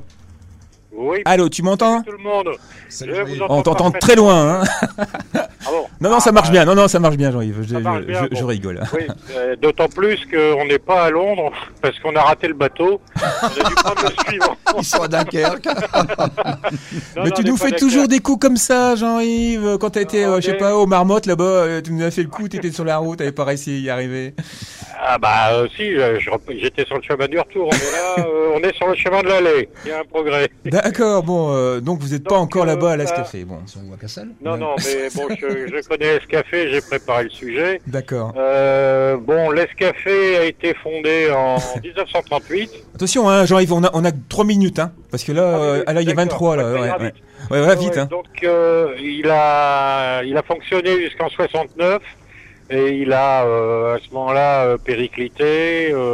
Oui. Allô, tu m'entends? Tout le monde. On t'entend très loin. Hein. Ah bon. Non, ça marche bien. Non, ça marche bien, Jean-Yves. Je rigole. Oui, d'autant plus qu'on n'est pas à Londres parce qu'on a raté le bateau. On a dû prendre le suivant. Ils sont à Dunkerque. Mais tu nous fais toujours des coups comme ça, Jean-Yves. Quand t'as été, je sais pas, aux Marmottes là-bas, tu nous as fait le coup, t'étais sur la route, t'avais pas réussi à y arriver. Ah bah si, j'étais sur le chemin du retour. On est là, on est sur le chemin de l'aller. Il y a un progrès. D'accord, bon, donc vous n'êtes pas encore là-bas à l'Escafé. Bon, Sur la Cassel. Non, mais bon, je connais l'Escafé, j'ai préparé le sujet. D'accord. Bon, l'Escafé a été fondé en 1938. Attention, hein, Jean-Yves, on a 3 minutes, hein, parce que là, là il y a 23 là. Ouais, vite. Hein. Donc il a fonctionné jusqu'en 69 et il a à ce moment-là périclité.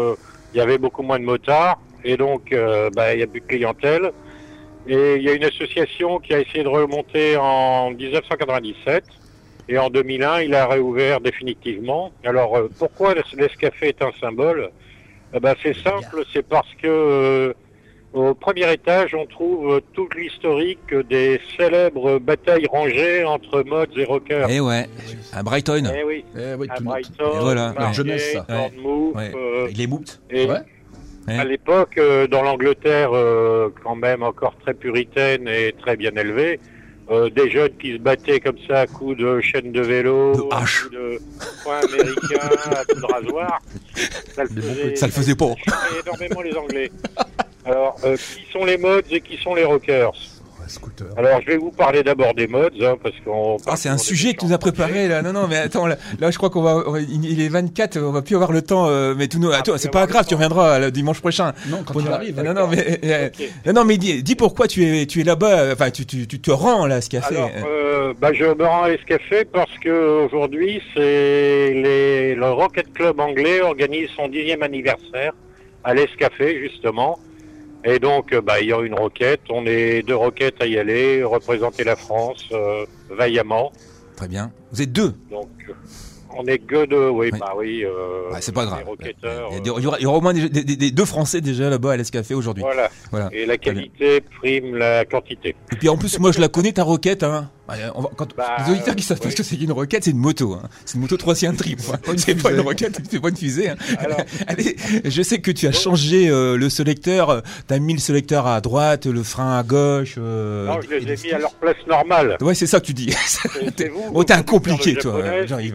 il y avait beaucoup moins de motards, et donc il y a plus de clientèle. Et il y a une association qui a essayé de remonter en 1997, et en 2001, il a réouvert définitivement. Alors, pourquoi l'Escafé est un symbole ? C'est simple, c'est parce que au premier étage, on trouve tout l'historique des célèbres batailles rangées entre mods et rockers. Eh ouais, à Brighton. Eh oui, à tout Brighton, voilà, Margate, jeunesse, ça. Bournemouth, Ouais. Avec les boots. et Ouais. à l'époque, dans l'Angleterre, quand même encore très puritaine et très bien élevée, des jeunes qui se battaient comme ça à coups de chaînes de vélo, De hache. à coups de poings américains, à coups de rasoir, ça le faisait pas. choquait énormément les Anglais. Alors, qui sont les mods et qui sont les rockers ? Scooter. Alors, je vais vous parler d'abord des mods, parce qu'on... C'est un sujet que tu nous as préparé là. Non, mais attends, là je crois il est 24, on va plus avoir le temps. Mais attends, c'est pas grave, tu reviendras le dimanche prochain. Non, quand il arrive. Non, mais dis pourquoi tu es là-bas. Enfin, tu te rends là à ce café. Alors, je me rends à l'Escafé parce que aujourd'hui, c'est le Rocket Club anglais organise son 10e anniversaire à l'Escafé, justement. Et donc, il y a une roquette. On est 2 roquettes à y aller, représenter la France vaillamment. Très bien. Vous êtes 2. Donc, on est que 2, oui. Ouais. C'est pas grave. Les roquetteurs, Il y aura au moins des 2 Français déjà là-bas à l'Escafé aujourd'hui. Voilà. Et la qualité prime la quantité. Et puis en plus, moi je la connais ta roquette. Hein. Les auditeurs qui savent pas ce que c'est qu'une roquette, c'est une moto. Hein. C'est une moto 3 cylindres. C'est pas une roquette, c'est pas une fusée. Hein. Alors, allez, je sais que tu as changé le sélecteur. T'as mis le sélecteur à droite, le frein à gauche. Non, je les ai mis à leur place normale. Ouais, c'est ça que tu dis. T'es un compliqué, toi. J'arrive.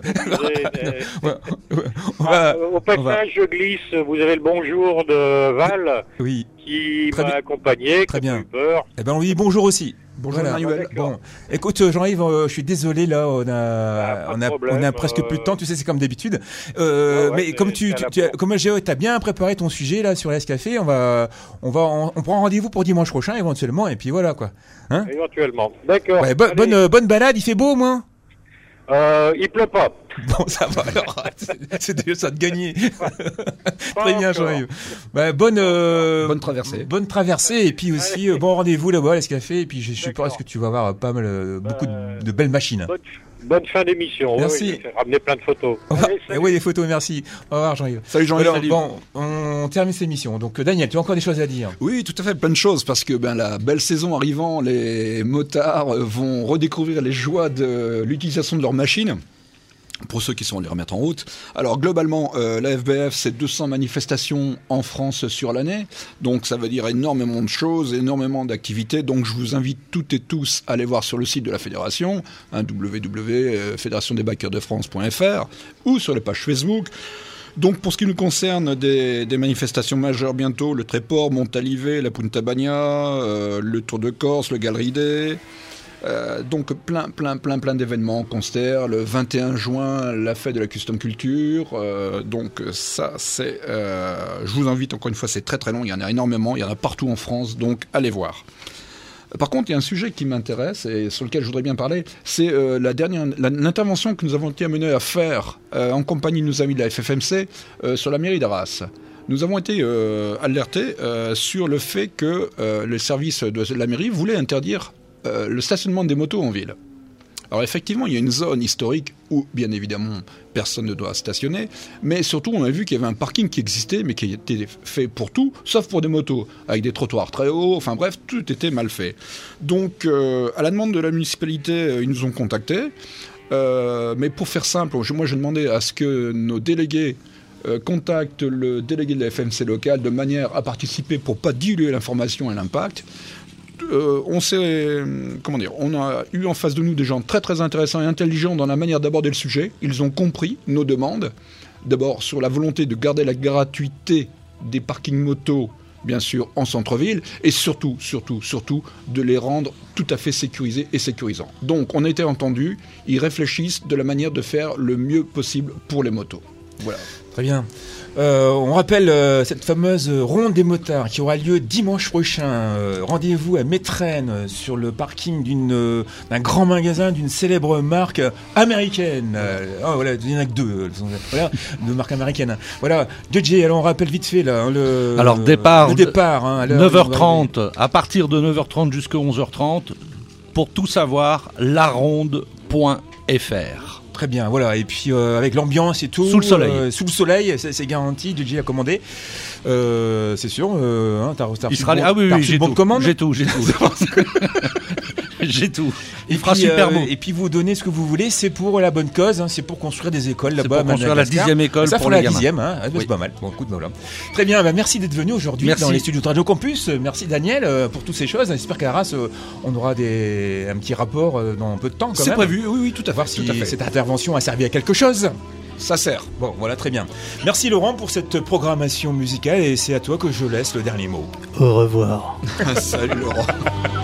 Au passage, je glisse. Vous avez le bonjour de Val. Oui. Qui m'a accompagné. Très bien. Eu peur. Eh ben, on lui dit bonjour aussi. Bonjour Manuel. Bon, écoute Jean-Yves, je suis désolé là, on a presque plus de temps, tu sais c'est comme d'habitude. Mais comme comme t'as bien préparé ton sujet là sur l'Escafé, on prend rendez-vous pour dimanche prochain éventuellement et puis voilà quoi. Hein éventuellement. D'accord. Ouais, bonne balade, il fait beau au moins. Il pleut pas. Bon, ça va alors. C'est déjà ça de gagner. Très bien, Jean-Yves. Bonne traversée. Bonne traversée et puis aussi bon rendez-vous là-bas à l'Escafé et puis je suis pas, est-ce que tu vas avoir pas mal beaucoup de belles machines. Bonne fin d'émission. Merci. Oui, je vais ramener plein de photos. Oui, les photos, merci. Au revoir, Jean-Yves. Salut Jean-Yves. Bon, on termine cette émission. Donc, Daniel, tu as encore des choses à dire? Oui, tout à fait, plein de choses, parce que la belle saison arrivant, les motards vont redécouvrir les joies de l'utilisation de leurs machines. Pour ceux qui sont les remettre en route. Alors globalement, la FBF, c'est 200 manifestations en France sur l'année. Donc ça veut dire énormément de choses, énormément d'activités. Donc je vous invite toutes et tous à aller voir sur le site de la fédération, www.fédérationdesbikerdefrance.fr ou sur les pages Facebook. Donc pour ce qui nous concerne, des manifestations majeures bientôt, le Tréport, Montalivet, la Punta Bagna, le Tour de Corse, le Gallery Day. Donc plein d'événements, Conster, le 21 juin, la fête de la custom culture, donc ça c'est, je vous invite encore une fois, c'est très très long, il y en a énormément, il y en a partout en France, donc allez voir. Par contre, il y a un sujet qui m'intéresse et sur lequel je voudrais bien parler, c'est l'intervention que nous avons été amenés à faire en compagnie de nos amis de la FFMC sur la mairie d'Arras. Nous avons été alertés sur le fait que les services de la mairie voulaient interdire le stationnement des motos en ville. Alors effectivement, il y a une zone historique où, bien évidemment, personne ne doit stationner, mais surtout, on a vu qu'il y avait un parking qui existait, mais qui était fait pour tout, sauf pour des motos, avec des trottoirs très hauts, enfin bref, tout était mal fait. Donc, à la demande de la municipalité, ils nous ont contactés, mais pour faire simple, moi j'ai demandé à ce que nos délégués contactent le délégué de la FMC locale de manière à participer pour ne pas diluer l'information et l'impact. On a eu en face de nous des gens très très intéressants et intelligents dans la manière d'aborder le sujet. Ils ont compris nos demandes. D'abord sur la volonté de garder la gratuité des parkings motos, bien sûr, en centre-ville, et surtout, de les rendre tout à fait sécurisés et sécurisants. Donc, on a été entendus. Ils réfléchissent de la manière de faire le mieux possible pour les motos. Voilà. Très bien. On rappelle cette fameuse ronde des motards qui aura lieu dimanche prochain. Rendez-vous à Métrenne sur le parking d'un grand magasin d'une célèbre marque américaine. Voilà, il y en a que deux. Voilà, deux marques américaines. Voilà, DJ, alors on rappelle vite fait là. Alors départ. Le départ. À 9h30. À partir de 9h30 jusqu'à 11h30. Pour tout savoir, laronde.fr. Très bien, voilà. Et puis avec l'ambiance et tout. Sous le soleil. Sous le soleil, c'est garanti. DJ a commandé. C'est sûr. T'as Il sera ah oui, j'ai bon tout. de commande. J'ai tout. J'ai tout. Il fera puis, super beau. Et puis vous donnez ce que vous voulez. C'est pour la bonne cause. C'est pour construire des écoles là-bas. C'est pour construire la 10e école ça pour la les gamins. 10e. Oui. C'est pas mal. Bon, écoute, voilà. Très bien. Merci d'être venu aujourd'hui dans les studios de Radio Campus. Merci Daniel pour toutes ces choses. J'espère qu'à Arras, on aura un petit rapport dans peu de temps. C'est prévu. Oui, tout à fait. Voir si cette intervention a servi à quelque chose. Ça sert. Bon, voilà, très bien. Merci Laurent pour cette programmation musicale et c'est à toi que je laisse le dernier mot. Au revoir. Salut Laurent.